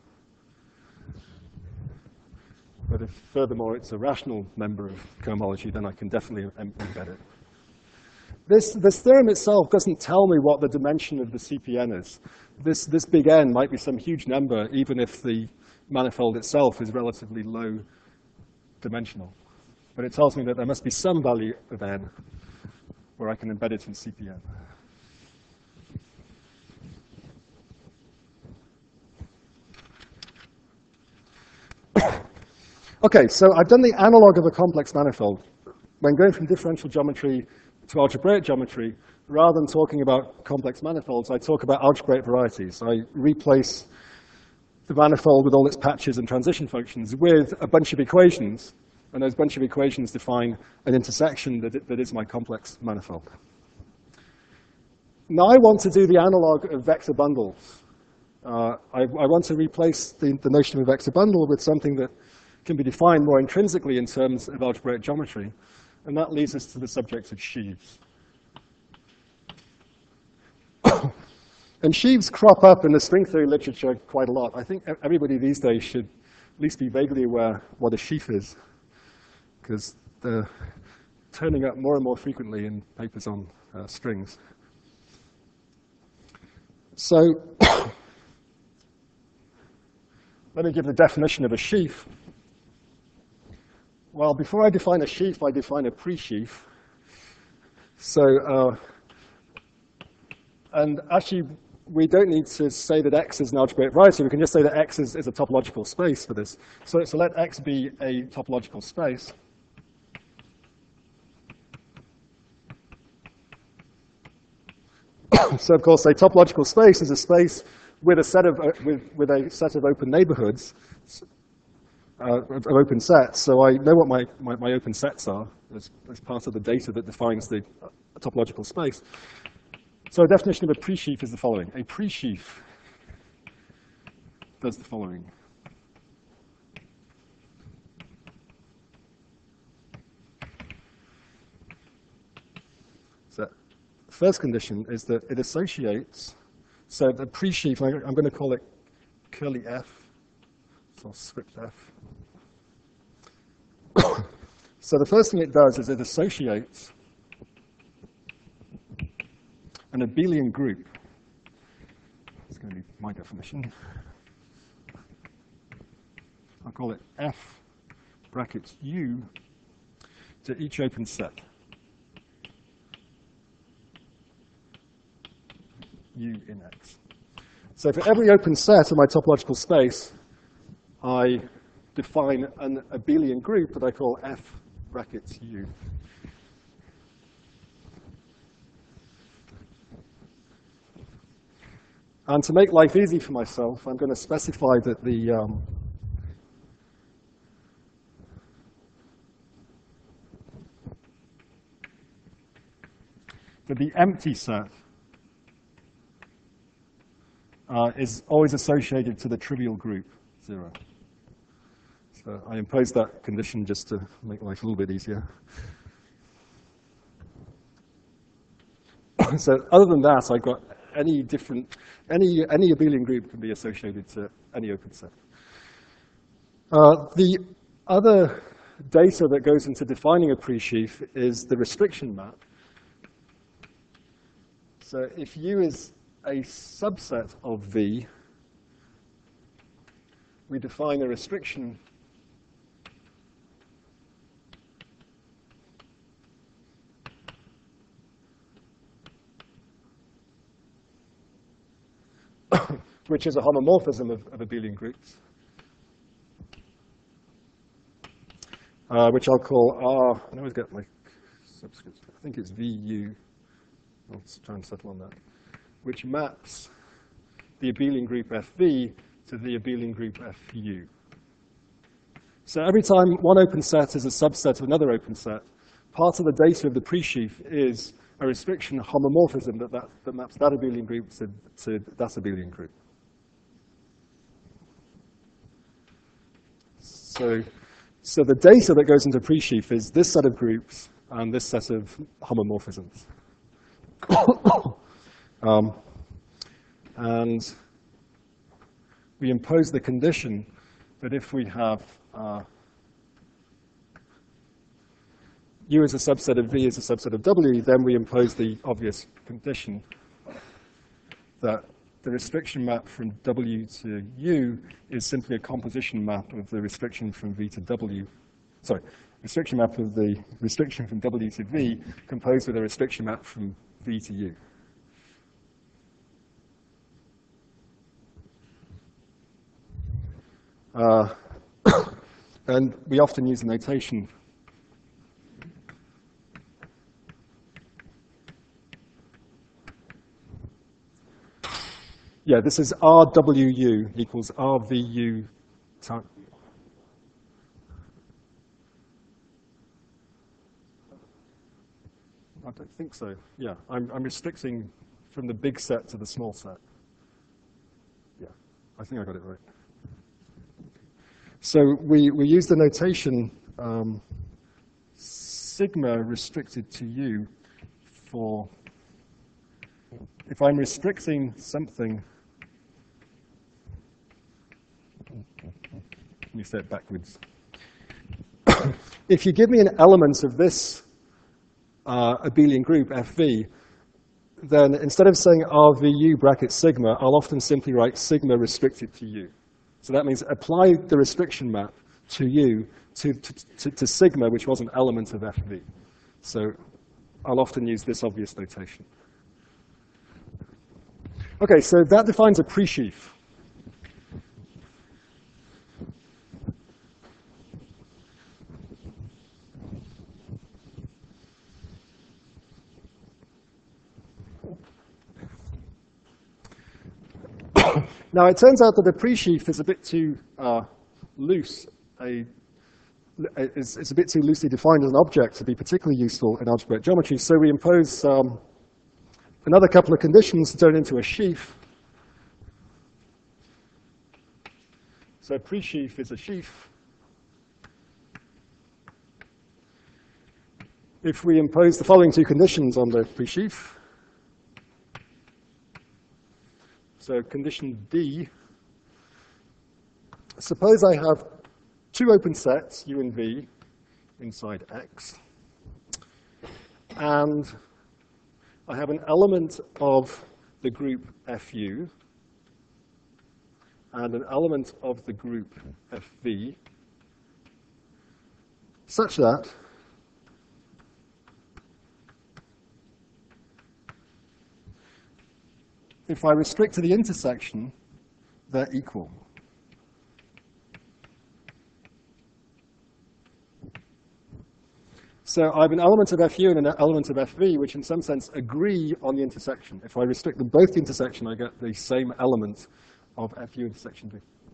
S1: But if furthermore it's a rational member of cohomology, then I can definitely embed it. This theorem itself doesn't tell me what the dimension of the CPN is. This big N might be some huge number, even if the manifold itself is relatively low dimensional. But it tells me that there must be some value of N where I can embed it in CPN. Okay, so I've done the analog of a complex manifold. When going from differential geometry to algebraic geometry, rather than talking about complex manifolds, I talk about algebraic varieties. I replace the manifold with all its patches and transition functions with a bunch of equations, and those bunch of equations define an intersection that is my complex manifold. Now I want to do the analog of vector bundles. I want to replace the notion of a vector bundle with something that can be defined more intrinsically in terms of algebraic geometry, and that leads us to the subject of sheaves. And sheaves crop up in the string theory literature quite a lot. I think everybody these days should at least be vaguely aware what a sheaf is, because they're turning up more and more frequently in papers on strings. So let me give the definition of a sheaf. Well, before I define a sheaf, I define a pre-sheaf. So, and actually, we don't need to say that X is an algebraic variety. We can just say that X is a topological space for this. So let X be a topological space. So of course, a topological space is a space with a set of open neighborhoods, of open sets. So I know what my open sets are as part of the data that defines the topological space. So a definition of a presheaf is the following. A presheaf does the following. So the first condition is that it associates, so the presheaf, I'm going to call it curly F, so script F. So the first thing it does is it associates an abelian group. It's going to be my definition. I'll call it F brackets U to each open set. U in X. So for every open set in my topological space, I define an abelian group that I call F brackets U. And to make life easy for myself, I'm going to specify that the empty set is always associated to the trivial group 0. So I impose that condition just to make life a little bit easier. So other than that, I've got any abelian group can be associated to any open set. The other data that goes into defining a presheaf is the restriction map. So if U is a subset of V, we define a restriction which is a homomorphism of abelian groups, which I'll call R. I always get my subscripts. I think it's VU. Let's try and settle on that. Which maps the abelian group FV to the abelian group FU. So every time one open set is a subset of another open set, part of the data of the presheaf is a restriction homomorphism that maps that abelian group to that abelian group. So the data that goes into presheaf is this set of groups and this set of homomorphisms. And we impose the condition that if we have U as a subset of V as a subset of W, then we impose the obvious condition that the restriction map from W to U is simply a composition map of the restriction from V to W. Sorry, restriction map of the restriction from W to V composed with a restriction map from V to U. And we often use a notation. Yeah, this is RWU equals RVU times. I don't think so. Yeah, I'm restricting from the big set to the small set. Yeah, I think I got it right. So we use the notation sigma restricted to U for if I'm restricting something. Let me say it backwards. If you give me an element of this abelian group, FV, then instead of saying RVU bracket sigma, I'll often simply write sigma restricted to U. So that means apply the restriction map to U to sigma, which was an element of FV. So I'll often use this obvious notation. Okay, so that defines a presheaf. Now, it turns out that a presheaf is a bit too loose. It's a bit too loosely defined as an object to be particularly useful in algebraic geometry, so we impose another couple of conditions to turn it into a sheaf. So a presheaf is a sheaf if we impose the following two conditions on the presheaf. So condition D, suppose I have two open sets, U and V, inside X, and I have an element of the group FU and an element of the group FV, such that if I restrict to the intersection, they're equal. So I have an element of FU and an element of FV, which in some sense agree on the intersection. If I restrict them both to the intersection, I get the same element of FU intersection V.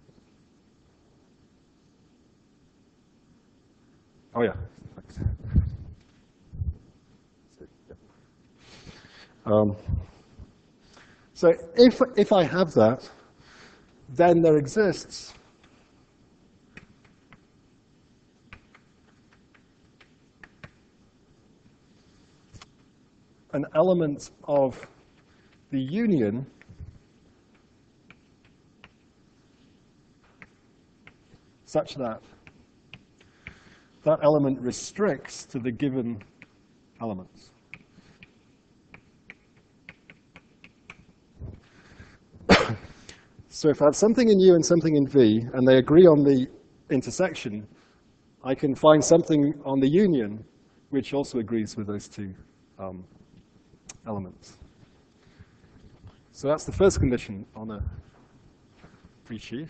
S1: Oh yeah, thanks. So if I have that, then there exists an element of the union such that that element restricts to the given elements. So if I have something in U and something in V, and they agree on the intersection, I can find something on the union which also agrees with those two elements. So that's the first condition on a presheaf.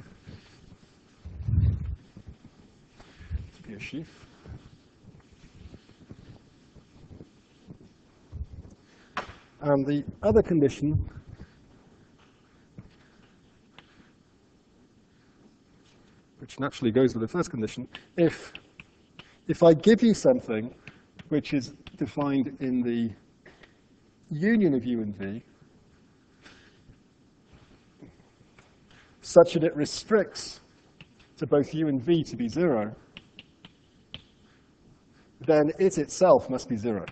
S1: To be a sheaf. And the other condition which naturally goes with the first condition, if I give you something which is defined in the union of U and V, such that it restricts to both U and V to be 0, then it itself must be 0.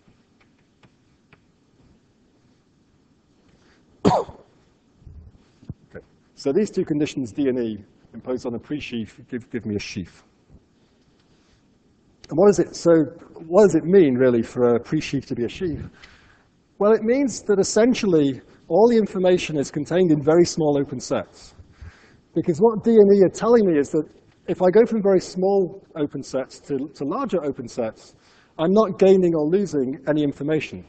S1: Okay. So these two conditions, D and E, imposed on a presheaf, give me a sheaf. And what does it mean, really, for a presheaf to be a sheaf? Well, it means that essentially all the information is contained in very small open sets. Because what D and E are telling me is that if I go from very small open sets to larger open sets, I'm not gaining or losing any information.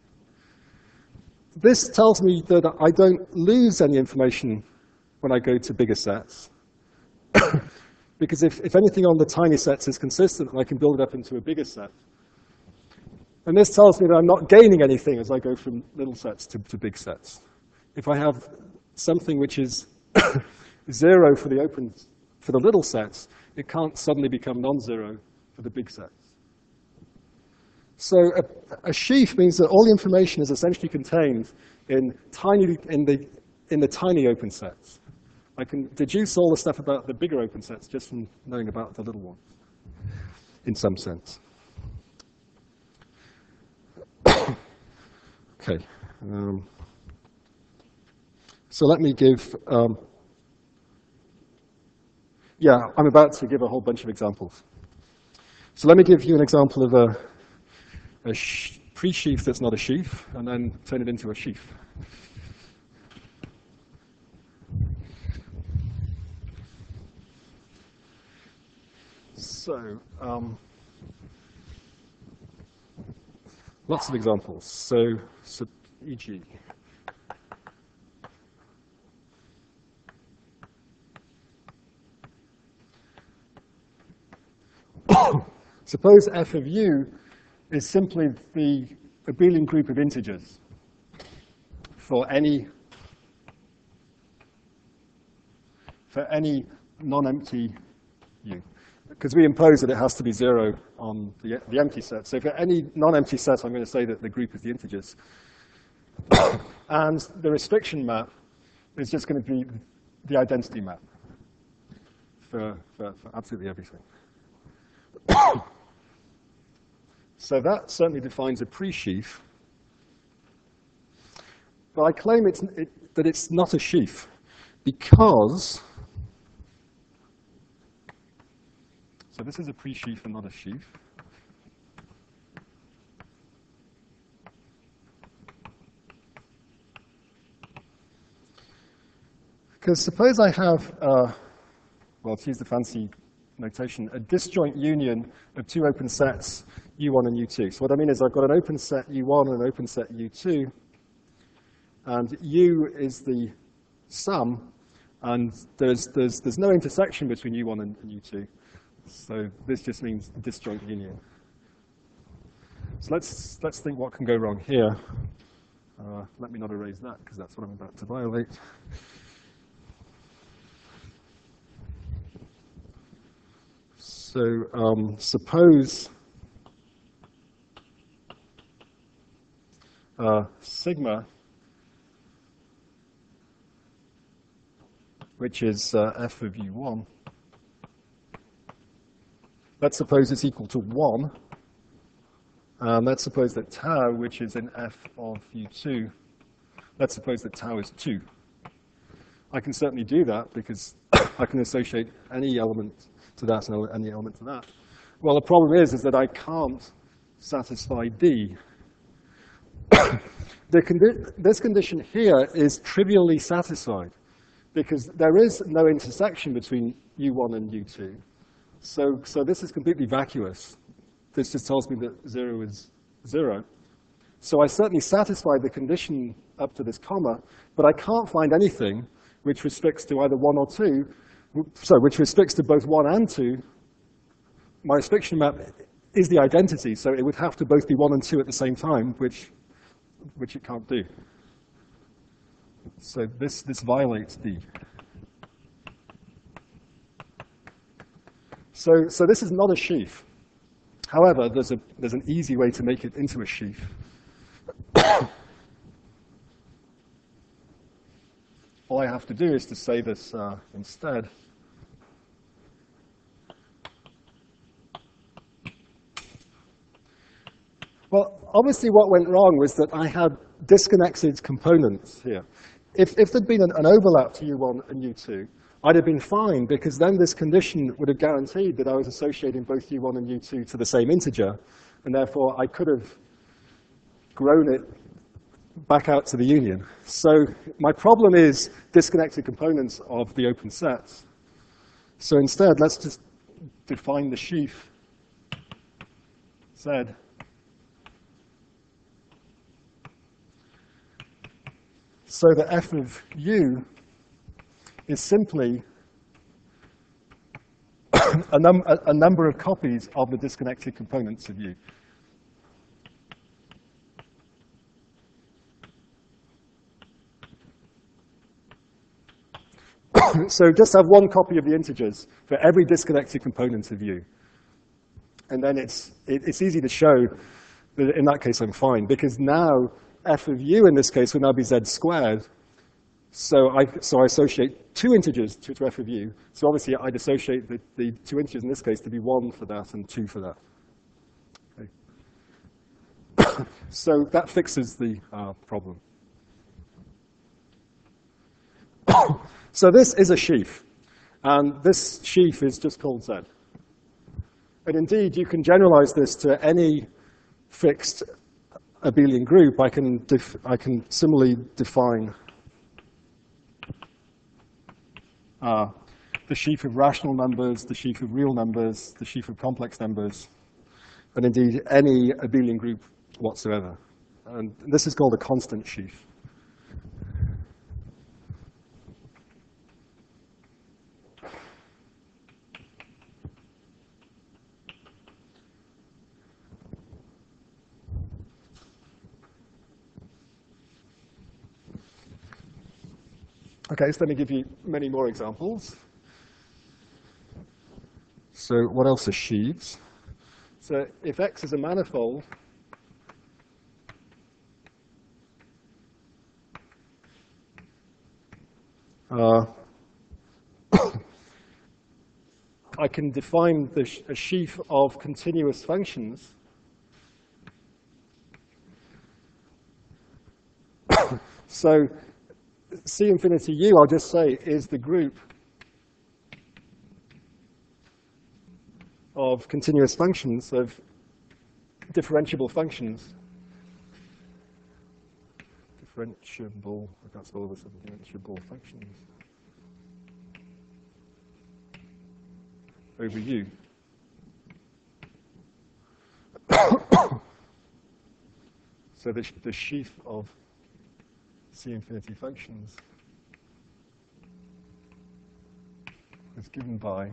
S1: This tells me that I don't lose any information when I go to bigger sets. Because if anything on the tiny sets is consistent, I can build it up into a bigger set. And this tells me that I'm not gaining anything as I go from little sets to big sets. If I have something which is 0 for the little sets, it can't suddenly become non-zero for the big sets. So a sheaf means that all the information is essentially contained in the tiny open sets. I can deduce all the stuff about the bigger open sets just from knowing about the little ones, in some sense. Okay. So let me give, I'm about to give a whole bunch of examples. So let me give you an example of a presheaf that's not a sheaf, and then turn it into a sheaf. So, lots of examples. So e.g. Suppose f of u is simply the abelian group of integers for any for any non-empty U. Because we impose that it has to be 0 on the empty set. So for any non-empty set, I'm going to say that the group is the integers. And the restriction map is just going to be the identity map for absolutely everything. So that certainly defines a pre-sheaf. But I claim that it's not a sheaf because, so this is a pre-sheaf and not a sheaf. Because suppose I have, well, to use the fancy notation, a disjoint union of two open sets, U1 and U2. So what I mean is I've got an open set U1 and an open set U2, and U is the sum, and there's no intersection between U1 and U2. So this just means disjoint union. So let's think what can go wrong here. Let me not erase that, because that's what I'm about to violate. So suppose sigma, which is f of U1, let's suppose it's equal to 1. And let's suppose that tau, which is in f of U2, let's suppose that tau is 2. I can certainly do that because I can associate any element to that and any element to that. Well, the problem is that I can't satisfy D. This condition here is trivially satisfied because there is no intersection between U1 and U2. So this is completely vacuous. This just tells me that 0 is 0. So I certainly satisfy the condition up to this comma, but I can't find anything which restricts to either 1 or 2, so which restricts to both 1 and 2. My restriction map is the identity, so it would have to both be 1 and 2 at the same time, which it can't do. So this violates D. So this is not a sheaf. However, there's an easy way to make it into a sheaf. All I have to do is to say this instead. Well, obviously what went wrong was that I had disconnected components here. If there'd been an overlap to U1 and U2, I'd have been fine, because then this condition would have guaranteed that I was associating both U1 and U2 to the same integer, and therefore I could have grown it back out to the union. So my problem is disconnected components of the open sets. So instead, let's just define the sheaf Z. So the f of U is simply a number of copies of the disconnected components of U. So just have one copy of the integers for every disconnected component of U. And then it's easy to show that in that case I'm fine, because now f of U in this case will now be Z squared. So I associate two integers to f of U. So obviously I'd associate the two integers in this case to be 1 for that and 2 for that. Okay. So that fixes the problem. So this is a sheaf, and this sheaf is just called Z. And indeed, you can generalize this to any fixed abelian group. I can similarly define the sheaf of rational numbers, the sheaf of real numbers, the sheaf of complex numbers, and indeed any abelian group whatsoever. And this is called a constant sheaf. Okay, so let me give you many more examples. So what else are sheaves? So if X is a manifold, I can define a sheaf of continuous functions. So C infinity U, I'll just say, is the group of continuous functions, of differentiable functions. Differentiable, I can't spell this, differentiable functions over U. So the sheaf of C infinity functions is given by.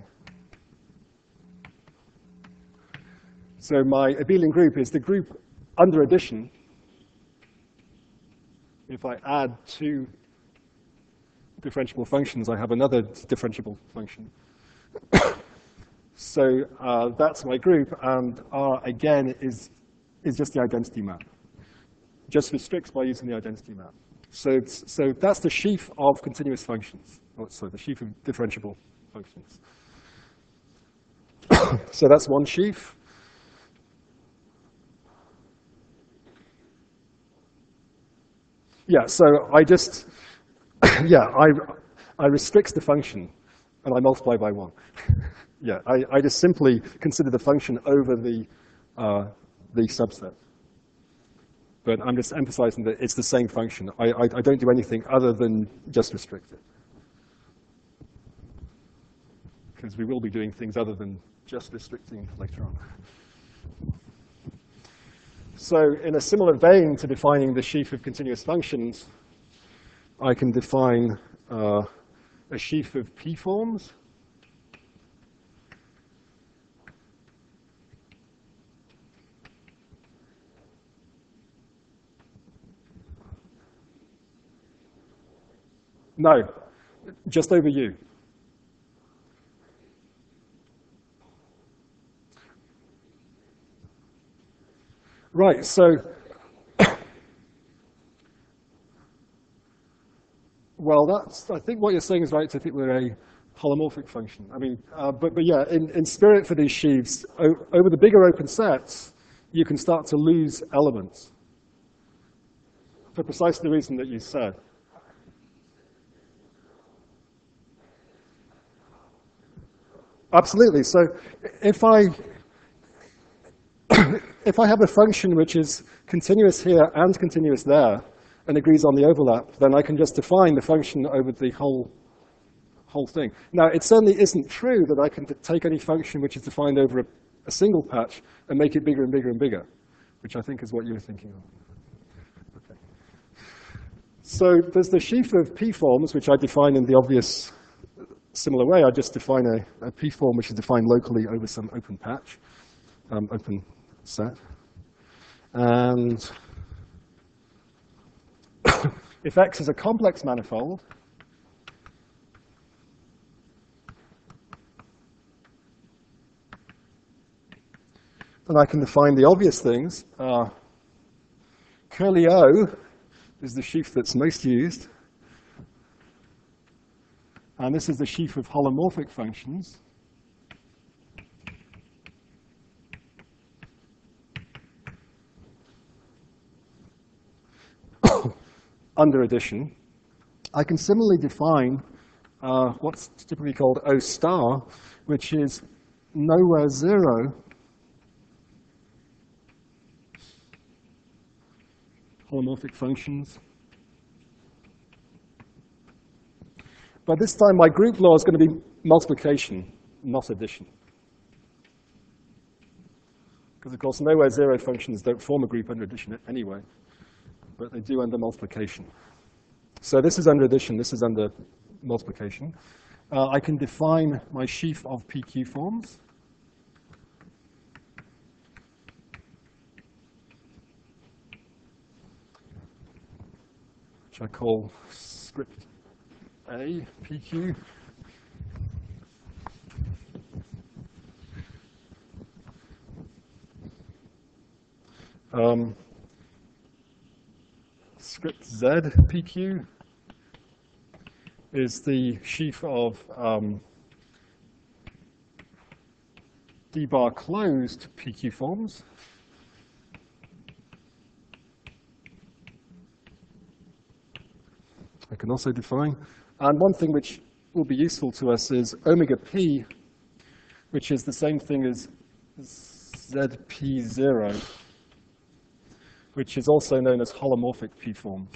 S1: So my abelian group is the group under addition. If I add two differentiable functions, I have another differentiable function. So that's my group, and R again is just the identity map. Just restricts by using the identity map. So that's the sheaf of continuous functions. Oh, sorry, the sheaf of differentiable functions. So that's one sheaf. Yeah, so I just, yeah, I restrict the function, and I multiply by 1. Yeah, I just simply consider the function over the subset. But I'm just emphasizing that it's the same function. I don't do anything other than just restrict it. Because we will be doing things other than just restricting later on. So in a similar vein to defining the sheaf of continuous functions, I can define a sheaf of p-forms. No, just over U. Right, so, well, I think what you're saying is right to think we're a holomorphic function. I mean, but yeah, in spirit for these sheaves, over the bigger open sets, you can start to lose elements for precisely the reason that you said. Absolutely. So if I have a function which is continuous here and continuous there and agrees on the overlap, then I can just define the function over the whole thing. Now, it certainly isn't true that I can take any function which is defined over a single patch and make it bigger and bigger and bigger, which I think is what you were thinking of. Okay. So there's the sheaf of p-forms, which I define in the obvious similar way. I just define a p-form which is defined locally over some open patch, open set. And if X is a complex manifold, then I can define the obvious things. Curly O is the sheaf that's most used. And this is the sheaf of holomorphic functions. Under addition. I can similarly define what's typically called O star, which is nowhere zero holomorphic functions. But this time, my group law is going to be multiplication, not addition. Because, of course, nowhere zero functions don't form a group under addition anyway, but they do under multiplication. So this is under addition, this is under multiplication. I can define my sheaf of PQ forms. Which I call script A, PQ. Script Z, PQ, is the sheaf of D bar closed PQ forms. I can also define. And one thing which will be useful to us is omega p, which is the same thing as ZP0, which is also known as holomorphic P forms.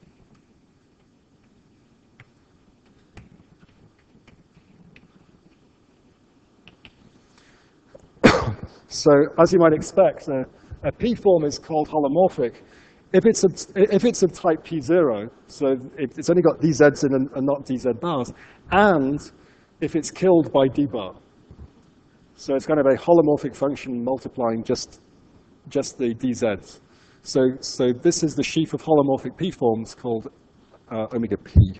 S1: So, as you might expect, a P form is called holomorphic if it's of type P0, so if it's only got dz's in and not dz bars, and if it's killed by d bar. So it's kind of a holomorphic function multiplying just the dz's. So this is the sheaf of holomorphic P forms called omega P.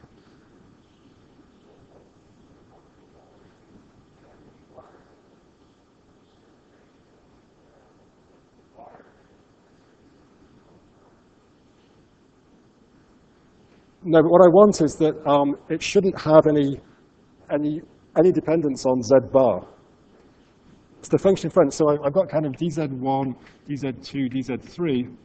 S1: No, but what I want is that it shouldn't have any dependence on z bar. It's the function in front. So I've got kind of dz1, dz2, dz3.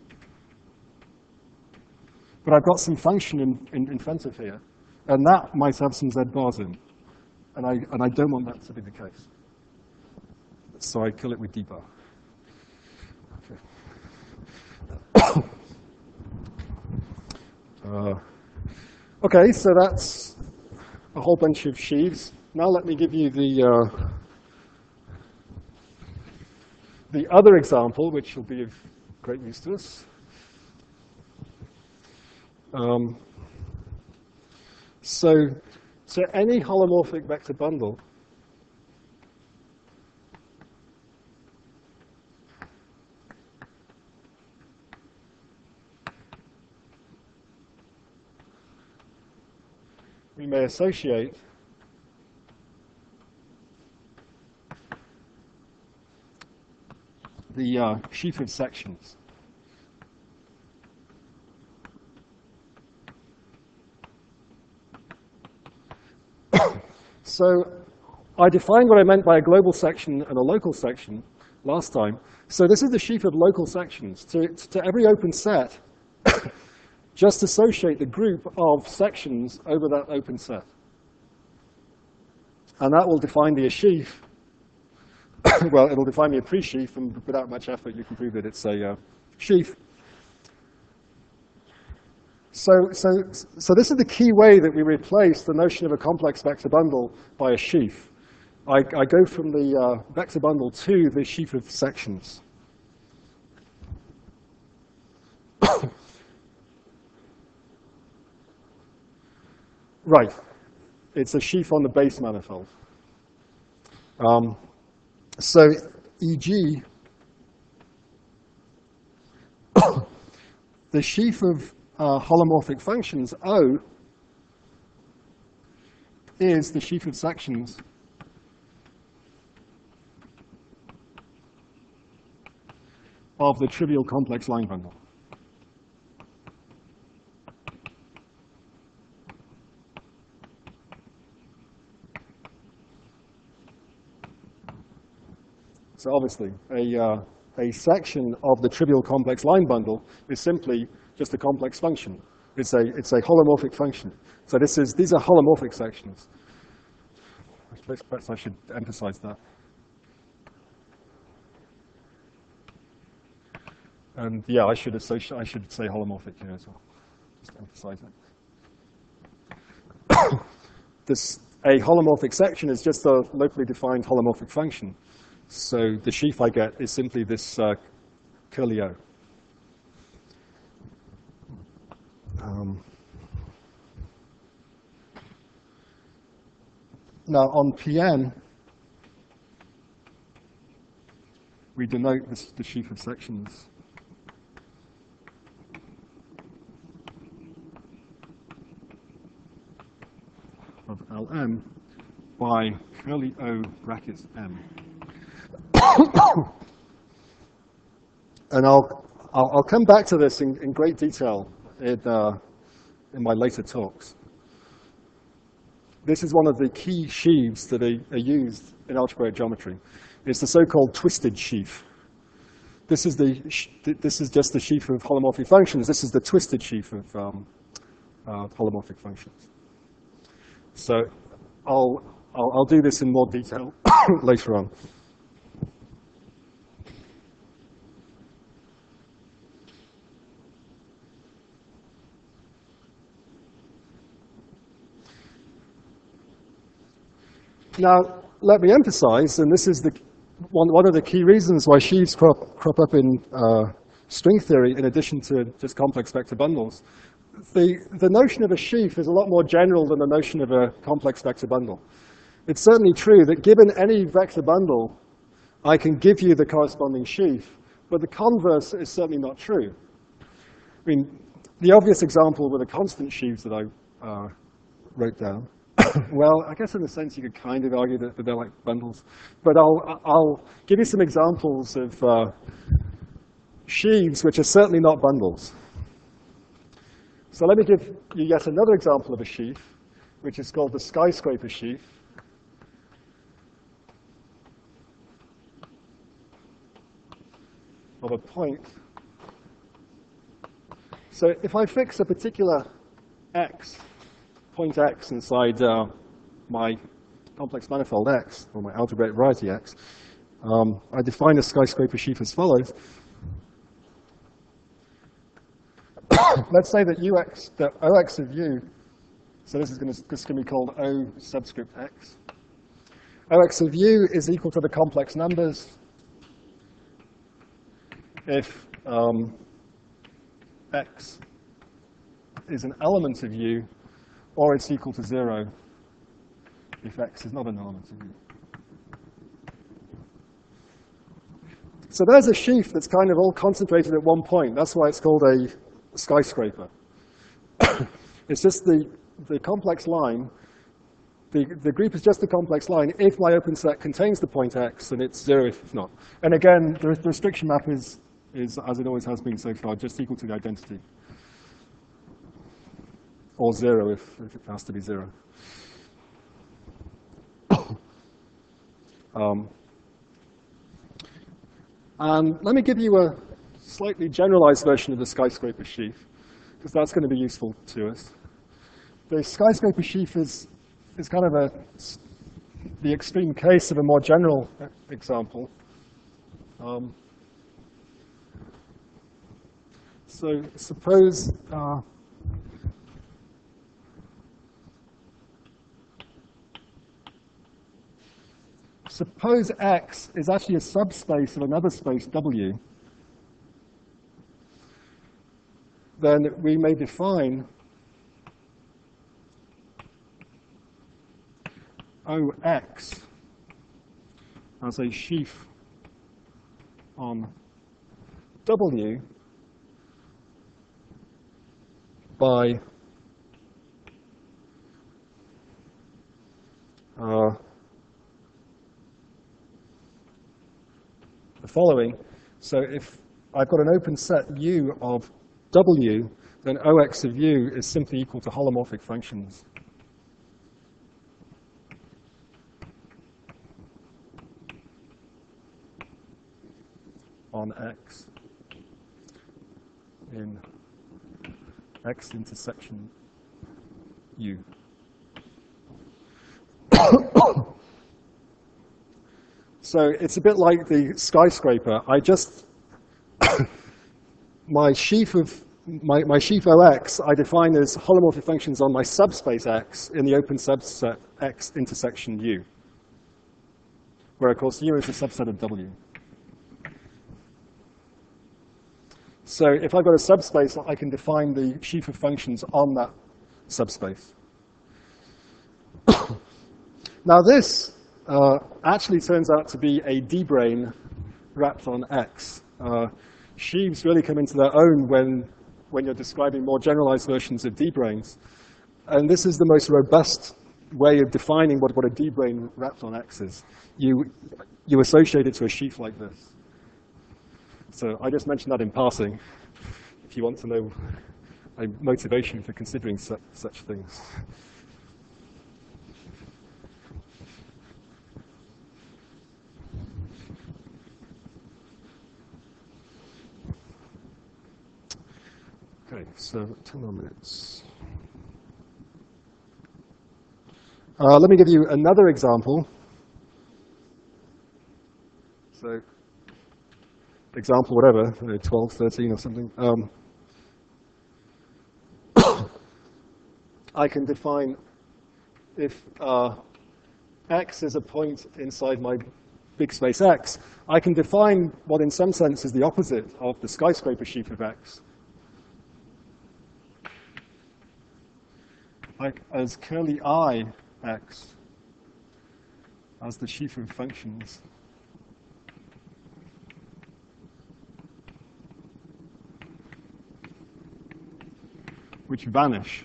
S1: But I've got some function in front of here. And that might have some z bars in. And I don't want that to be the case. So I kill it with d bar. Okay. Okay, so that's a whole bunch of sheaves. Now let me give you the other example, which will be of great use to us. So any holomorphic vector bundle we may associate the sheaf of sections. So I defined what I meant by a global section and a local section last time. So this is the sheaf of local sections. To every open set, just associate the group of sections over that open set. And that will define me a sheaf. Well, it'll define me a pre-sheaf, and without much effort, you can prove that it's a sheaf. So this is the key way that we replace the notion of a complex vector bundle by a sheaf. I go from the vector bundle to the sheaf of sections. Right. It's a sheaf on the base manifold. So, e.g., the sheaf of holomorphic functions O is the sheaf of sections of the trivial complex line bundle. So obviously, a section of the trivial complex line bundle is simply just a complex function. It's a holomorphic function. So these are holomorphic sections. Perhaps I should emphasize that. And yeah, I should say holomorphic here as well. Just to emphasize it. A holomorphic section is just a locally defined holomorphic function. So the sheaf I get is simply this curly O. Now on Pn, we denote the sheaf of sections. of Lm by curly O brackets M. And I'll come back to this in great detail in my later talks. This is one of the key sheaves that are used in algebraic geometry. It's the so-called twisted sheaf. This is just the sheaf of holomorphic functions. This is the twisted sheaf of holomorphic functions. So I'll do this in more detail later on. Now, let me emphasize, and this is one of the key reasons why sheaves crop up in string theory in addition to just complex vector bundles. The notion of a sheaf is a lot more general than the notion of a complex vector bundle. It's certainly true that given any vector bundle, I can give you the corresponding sheaf, but the converse is certainly not true. I mean, the obvious example were the constant sheaves that I wrote down. Well, I guess in a sense you could kind of argue that they're like bundles. But I'll give you some examples of sheaves which are certainly not bundles. So let me give you yet another example of a sheaf, which is called the skyscraper sheaf. Of a point. So if I fix a particular x, point x inside my complex manifold x, or my algebraic variety x, I define a skyscraper sheaf as follows. Let's say that Ox of u, so this is going to be called O subscript x. Ox of u is equal to the complex numbers if x is an element of u, or it's equal to 0 if x is not an element of u. So there's a sheaf that's kind of all concentrated at one point. That's why it's called a skyscraper. It's just the complex line. The group is just the complex line if my open set contains the point x, and it's 0 if not. And again, the restriction map is, as it always has been so far, just equal to the identity. Or 0 if it has to be 0. And let me give you a slightly generalized version of the skyscraper sheaf, because that's going to be useful to us. The skyscraper sheaf is kind of the extreme case of a more general example. So suppose suppose X is actually a subspace of another space W, then we may define OX as a sheaf on W by the following. So if I've got an open set U of W, then OX of U is simply equal to holomorphic functions. On X in X intersection U. So it's a bit like the skyscraper. I just my sheaf OX I define as holomorphic functions on my subspace X in the open subset X intersection U, where of course U is a subset of W. So if I've got a subspace, I can define the sheaf of functions on that subspace. Now this actually turns out to be a D-brane wrapped on X. Sheaves really come into their own when you're describing more generalized versions of D-branes. And this is the most robust way of defining what a D-brane wrapped on X is. You associate it to a sheaf like this. So I just mentioned that in passing, if you want to know a motivation for considering such things. Okay, so 10 more minutes. Let me give you another example. So, example whatever, 12, 13 or something. I can define if X is a point inside my big space X, I can define what in some sense is the opposite of the skyscraper sheaf of X. Like as curly I X as the sheaf of functions. Which vanish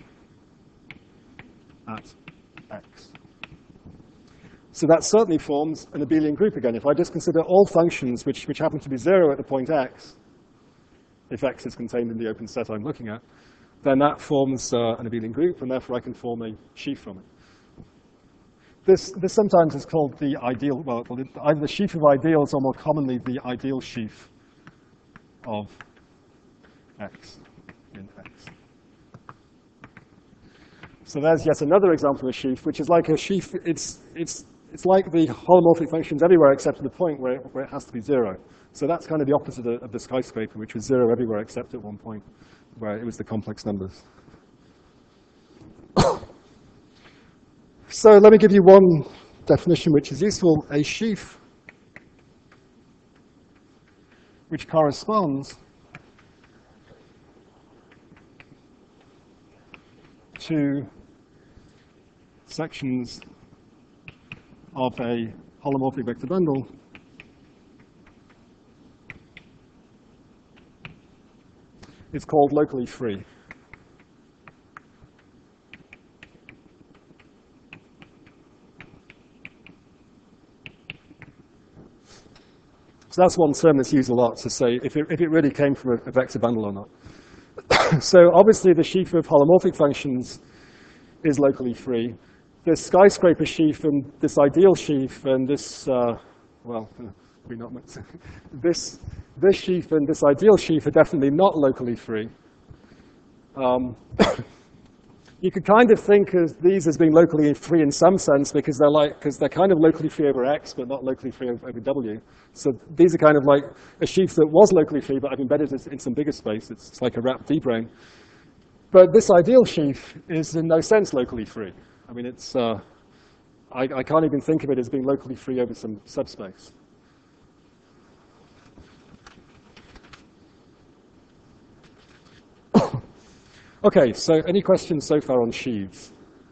S1: at X. So that certainly forms an abelian group again. If I just consider all functions which happen to be 0 at the point X, if X is contained in the open set I'm looking at, then that forms an abelian group, and therefore I can form a sheaf from it. This sometimes is called the ideal, well, either the sheaf of ideals or more commonly the ideal sheaf of X in X. So there's yet another example of a sheaf, which is like a sheaf, it's like the holomorphic functions everywhere except at the point where it has to be 0. So that's kind of the opposite of the skyscraper, which was 0 everywhere except at one point, where it was the complex numbers. So let me give you one definition which is useful. A sheaf which corresponds to sections of a holomorphic vector bundle is called locally free. So that's one term that's used a lot to say if it really came from a vector bundle or not. So obviously the sheaf of holomorphic functions is locally free. This skyscraper sheaf and this ideal sheaf and this, well, maybe not much. This sheaf and this ideal sheaf are definitely not locally free. You could kind of think of these as being locally free in some sense because they're kind of locally free over X, but not locally free over W. So these are kind of like a sheaf that was locally free, but I've embedded it in some bigger space. It's like a wrapped D-brane. But this ideal sheaf is in no sense locally free. I mean, it's I can't even think of it as being locally free over some subspace. Okay, so any questions so far on sheaves?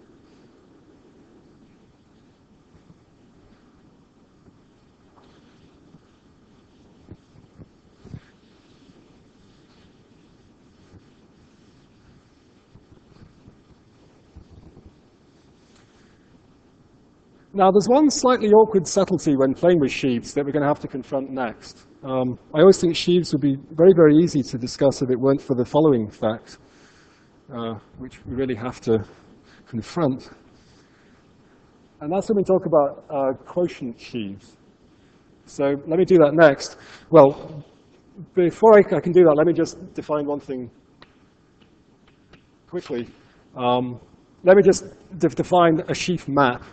S1: Now, there's one slightly awkward subtlety when playing with sheaves that we're going to have to confront next. I always think sheaves would be very, very easy to discuss if it weren't for the following fact, which we really have to confront. And that's when we talk about quotient sheaves. So let me do that next. Well, before I can do that, let me just define one thing quickly. Let me just define a sheaf map.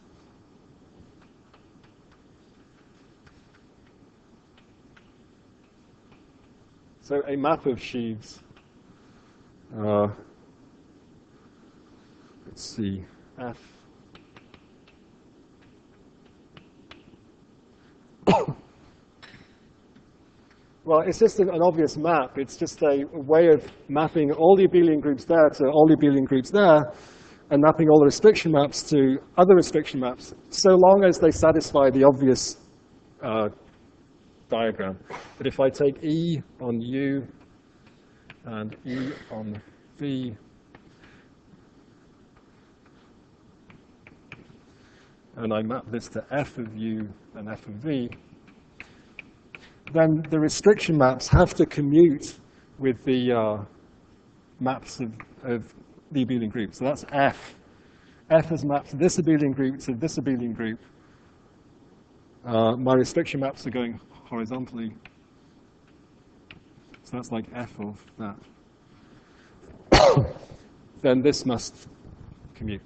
S1: So a map of sheaves, let's see, F. Well, it's just an obvious map. It's just a way of mapping all the abelian groups there to all the abelian groups there, and mapping all the restriction maps to other restriction maps, so long as they satisfy the obvious diagram. But if I take E on U and E on V, and I map this to f of u and f of v, then the restriction maps have to commute with the maps of the abelian group. So that's f. F is mapped to this abelian group to this abelian group. My restriction maps are going horizontally. So that's like f of that. Then this must commute.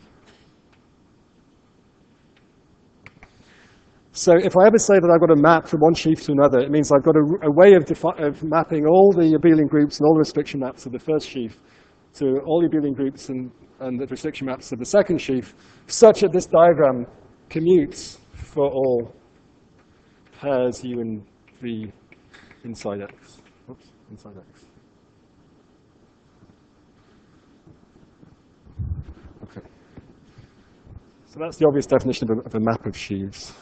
S1: So if I ever say that I've got a map from one sheaf to another, it means I've got a way of mapping all the abelian groups and all the restriction maps of the first sheaf to all the abelian groups and the restriction maps of the second sheaf, such that this diagram commutes for all pairs u and v inside x. Oops, inside x. Okay. So that's the obvious definition of a map of sheaves.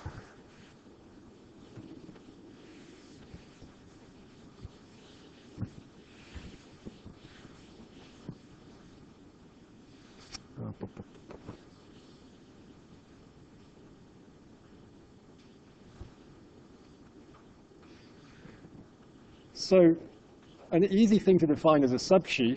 S1: So an easy thing to define is a subsheaf.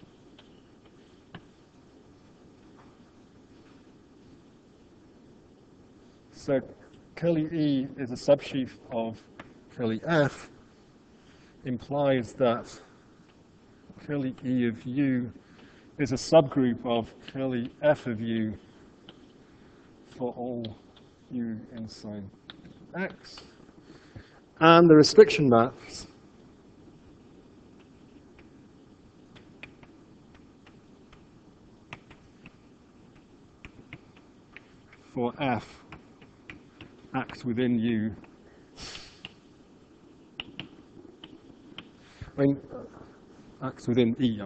S1: So curly E is a subsheaf of curly F, implies that curly E of U is a subgroup of curly F of U for all U inside X. And the restriction maps for F act within U. Acts within E.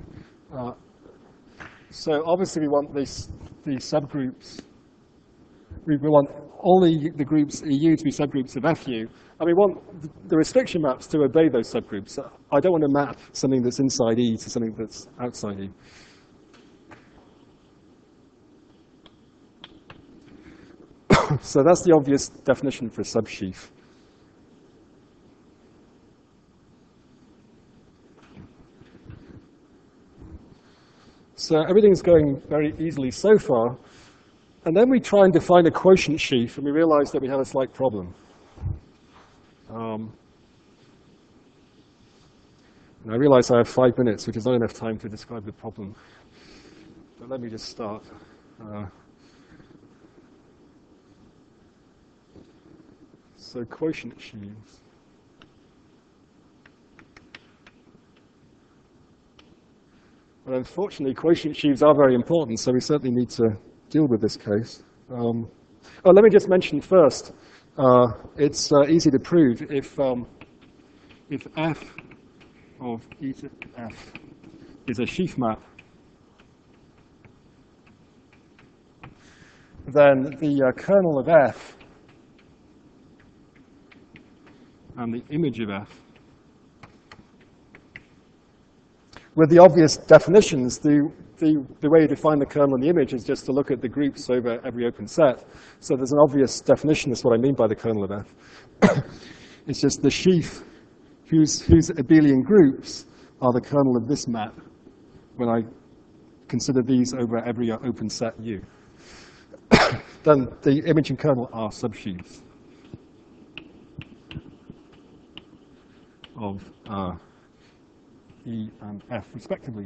S1: So obviously we want these subgroups. We want all the groups EU to be subgroups of FU, and we want the restriction maps to obey those subgroups. I don't want to map something that's inside E to something that's outside E. So that's the obvious definition for a subsheaf. So everything's going very easily so far. And then we try and define a quotient sheaf, and we realize that we have a slight problem. And I realize I have 5 minutes, which is not enough time to describe the problem. But let me just start. So quotient sheaves. Well, unfortunately, quotient sheaves are very important, so we certainly need to deal with this case. Let me just mention first, it's easy to prove if f of E to f is a sheaf map, then the kernel of f and the image of f, with the obvious definitions, the way you define the kernel and the image is just to look at the groups over every open set. So there's an obvious definition. That's what I mean by the kernel of f. It's just the sheaf whose abelian groups are the kernel of this map when I consider these over every open set U. Then the image and kernel are subsheaves of E and F, respectively.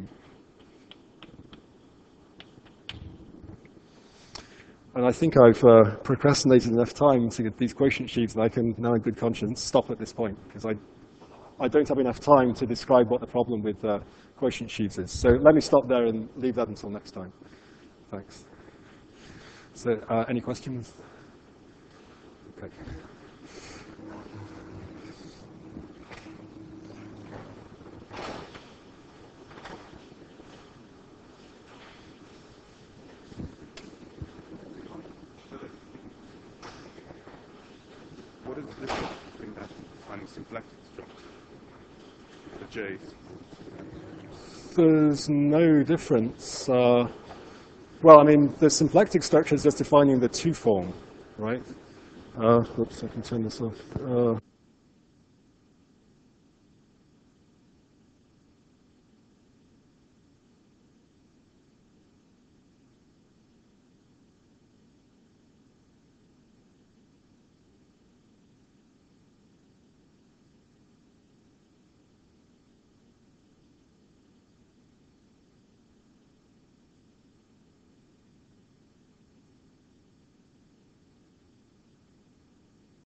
S1: And I think I've procrastinated enough time to get these quotient sheaves that I can now in good conscience stop at this point, because I don't have enough time to describe what the problem with quotient sheaves is. So let me stop there and leave that until next time. Thanks. So any questions? Okay.
S2: What is the difference between that defining symplectic structure, the J?
S1: There's no difference. Well, I mean, the symplectic structure is just defining the two form, right? Oops, I can turn this off.